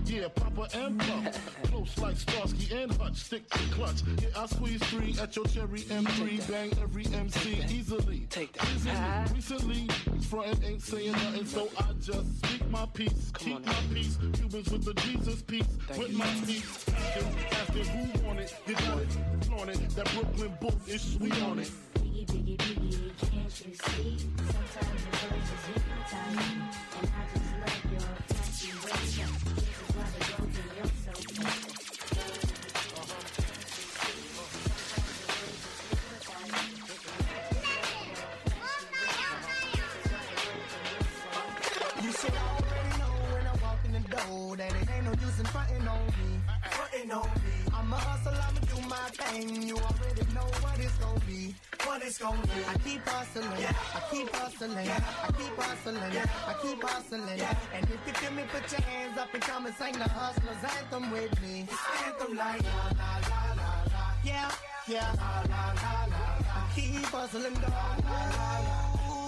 Yeah, Papa and Pump. Close like Starsky and Hutch. Stick to clutch. Yeah, I squeeze three at your cherry M three. Bang every M C easily. Take that. Easily. Recently, frontin' ain't saying nothing, so I just speak my peace. Keep my peace. Cubans with the Jesus peace. With my peace. Asking, asking who want it. You got it. Flaunt it. That Brooklyn bull is sweet on it. Biggie, biggie, biggie, can't you see? Sometimes the words just hypnotize me, and I just love your flashy ways. This is why they go to your so You should already know when I walk in the door that it ain't no use in frontin' on me. Frontin' on me. I'm a hustle, I'ma do my thing. You already know what it's gonna be. What it's gonna be. I keep hustling, yeah. I keep hustling, yeah. I keep hustling, yeah. I keep hustling, yeah. And if you feel me, put your hands up and come and sing the hustler's anthem with me. It's anthem like la la la la la. Yeah, yeah. La la la la la. I keep hustling, dog. La la la.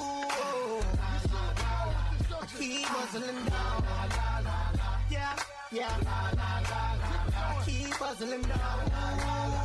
I keep hustling down, la la la la. Yeah, yeah, la la la la. I keep hustling down, la la la.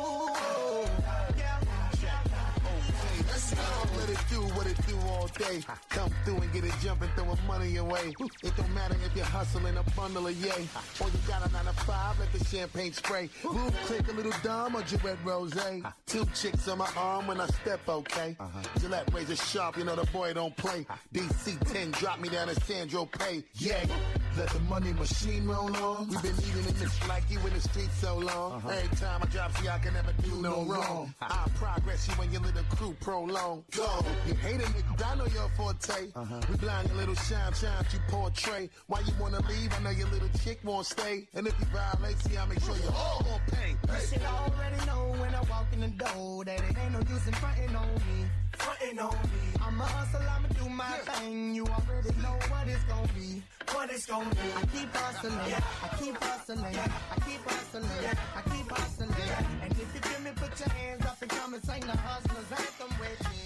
Let's go. Let it do what it do all day. Come through and get it jumping, throwing money away. It don't matter if you're hustling a bundle of yay. Or you got a nine to five, let the champagne spray. Blue click, a little Dom or Gillette Rose. Two chicks on my arm when I step, okay? Gillette razor sharp, you know the boy don't play. D C ten, drop me down to Sandro Pay. Yeah, let the money machine roll on. We've been eating in this like you in the street so long. Every time I drop, see I can never do no wrong. I progress you when your little crew prolong. Go, you hate a nigga, I know your forte. We blind your little shine, shine you portray. Why you wanna leave? I know your little chick won't stay. And if you violate, see I make sure you all gon' pay. You should already know when I walk in the door that it ain't no use in frontin' on me. Frontin' on me. I'm a hustle, I'ma do my thing. You already know what it's gonna be. What it's gonna be. I keep hustling, I keep hustling, I keep hustling, I keep hustling. And if you feel me, put your hands up and come and sing the hustler's anthem with me.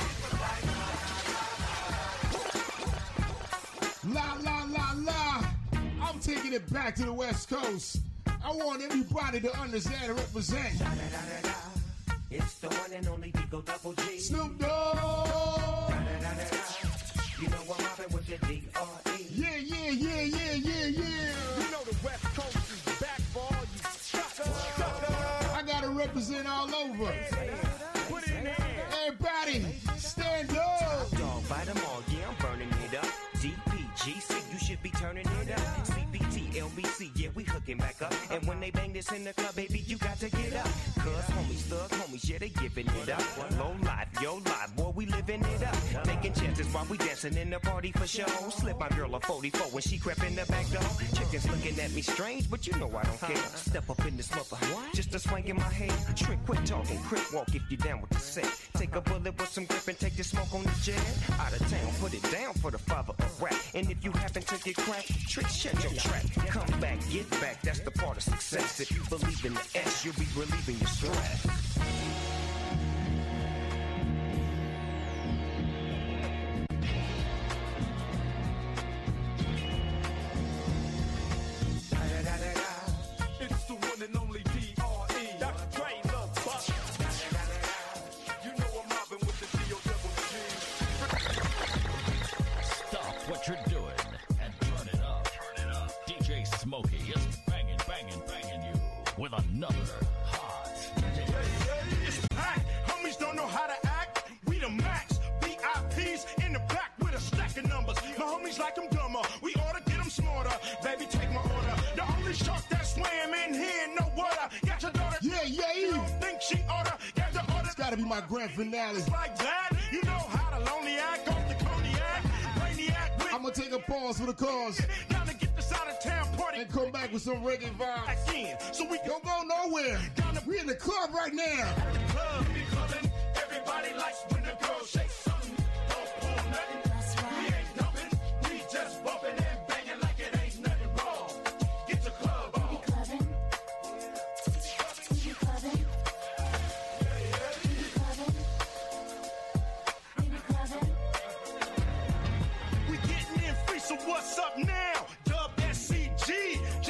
La la la la. I'm taking it back to the West Coast. I want everybody to understand and represent. It's the one and only Digo Double G. Snoop Dogg. You know I'm mobbing with the D R E. Yeah, yeah, yeah, yeah, yeah, yeah. You know the West Coast is back for all you suckers. Suckers. I gotta represent all over. Put it in there. Everybody, stand up. Dog, bite them all. Yeah, I'm burning it up. D P G C, you should be turning it up. C B T, L B C, yeah, we hooking back up. And when they bang this in the club, baby, you got to get up. Cuz homies, thug homies, yeah, they giving it up. Low life, yo life, boy, we living it up. Taking chances while we dancing in the party for show. Slip my girl a forty-four when she crept in the back door. Chickens looking at me strange, but you know I don't care. Step up in this mother, just a swing in my head. Trick, quit talking, quick walk if you down with the set. Take a bullet with some grip and take the smoke on the jet. Out of town, put it down for the father of rap. And if you happen to get cracked, trick, shut your trap. Come back, get back, that's the part of success. If you believe in the S, you'll be relieving your stress. It's the one and only D R E. Doctor Dre, Lil Buck. You know I'm mobbing with the D O Double G. Stop what you're doing and turn it up. Turn it up. D J Smokey is banging, banging, banging you with another hot mix. It's packed. Homies don't know how to act. We the max. V I Ps in the back with a stack of numbers. My homies like them dumber. We ought to get them smarter. Baby, take my order. The only shark that swam in here, no water. Got your daughter. Yeah, yeah. You don't think she oughta? Got the order. It's gotta be my grand finale. Like that. You know how to lonely act off the cognac. Brainiac with. I'm gonna take a pause for the cause. Down to get this out of town party. And come back with some reggae vibes. Again, so we don't go nowhere. We in the club right now. Club, we be clubbing. Everybody likes when the girls shake something. Don't pull nothing. That's right. We ain't dumping. We just bumping and banging like it ain't nothing wrong. Get the club on. We be clubbing. We be clubbing. Yeah, yeah. We be clubbing. We be clubbing. We getting in free, so what's up now? Dub S C G.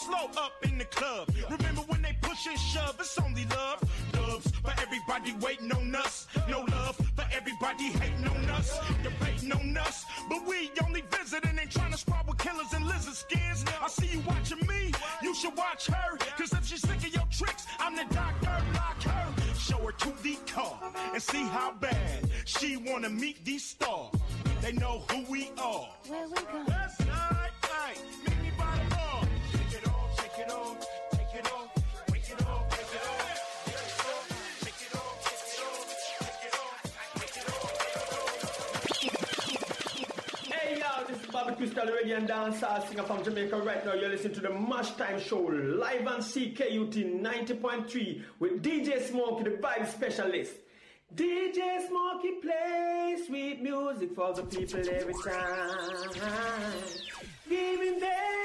slow up in the club. Remember when they push and shove, it's only love. Dubs for everybody waiting on us. No love for everybody hating on us. Debating on us, but we only visiting and trying to squad with killers and lizard skins. I see you watching me, you should watch her. Cause if she's sick of your tricks, I'm the doctor, lock her. Show her to the car and see how bad she wanna meet these stars. They know who we are. Where we going? That's right, right. Meet me by the bar. Take it off, take it off, take it off, take it off, take it off. Take it off, take it off, take it off, take it off. Hey y'all, this is Bobby Crystal, reggae and dancehall singer from Jamaica. Right now, you're listening to the Mash Time Show live on C K U T ninety point three with D J Smokey, the vibe specialist. D J Smokey plays sweet music for the people every time, giving them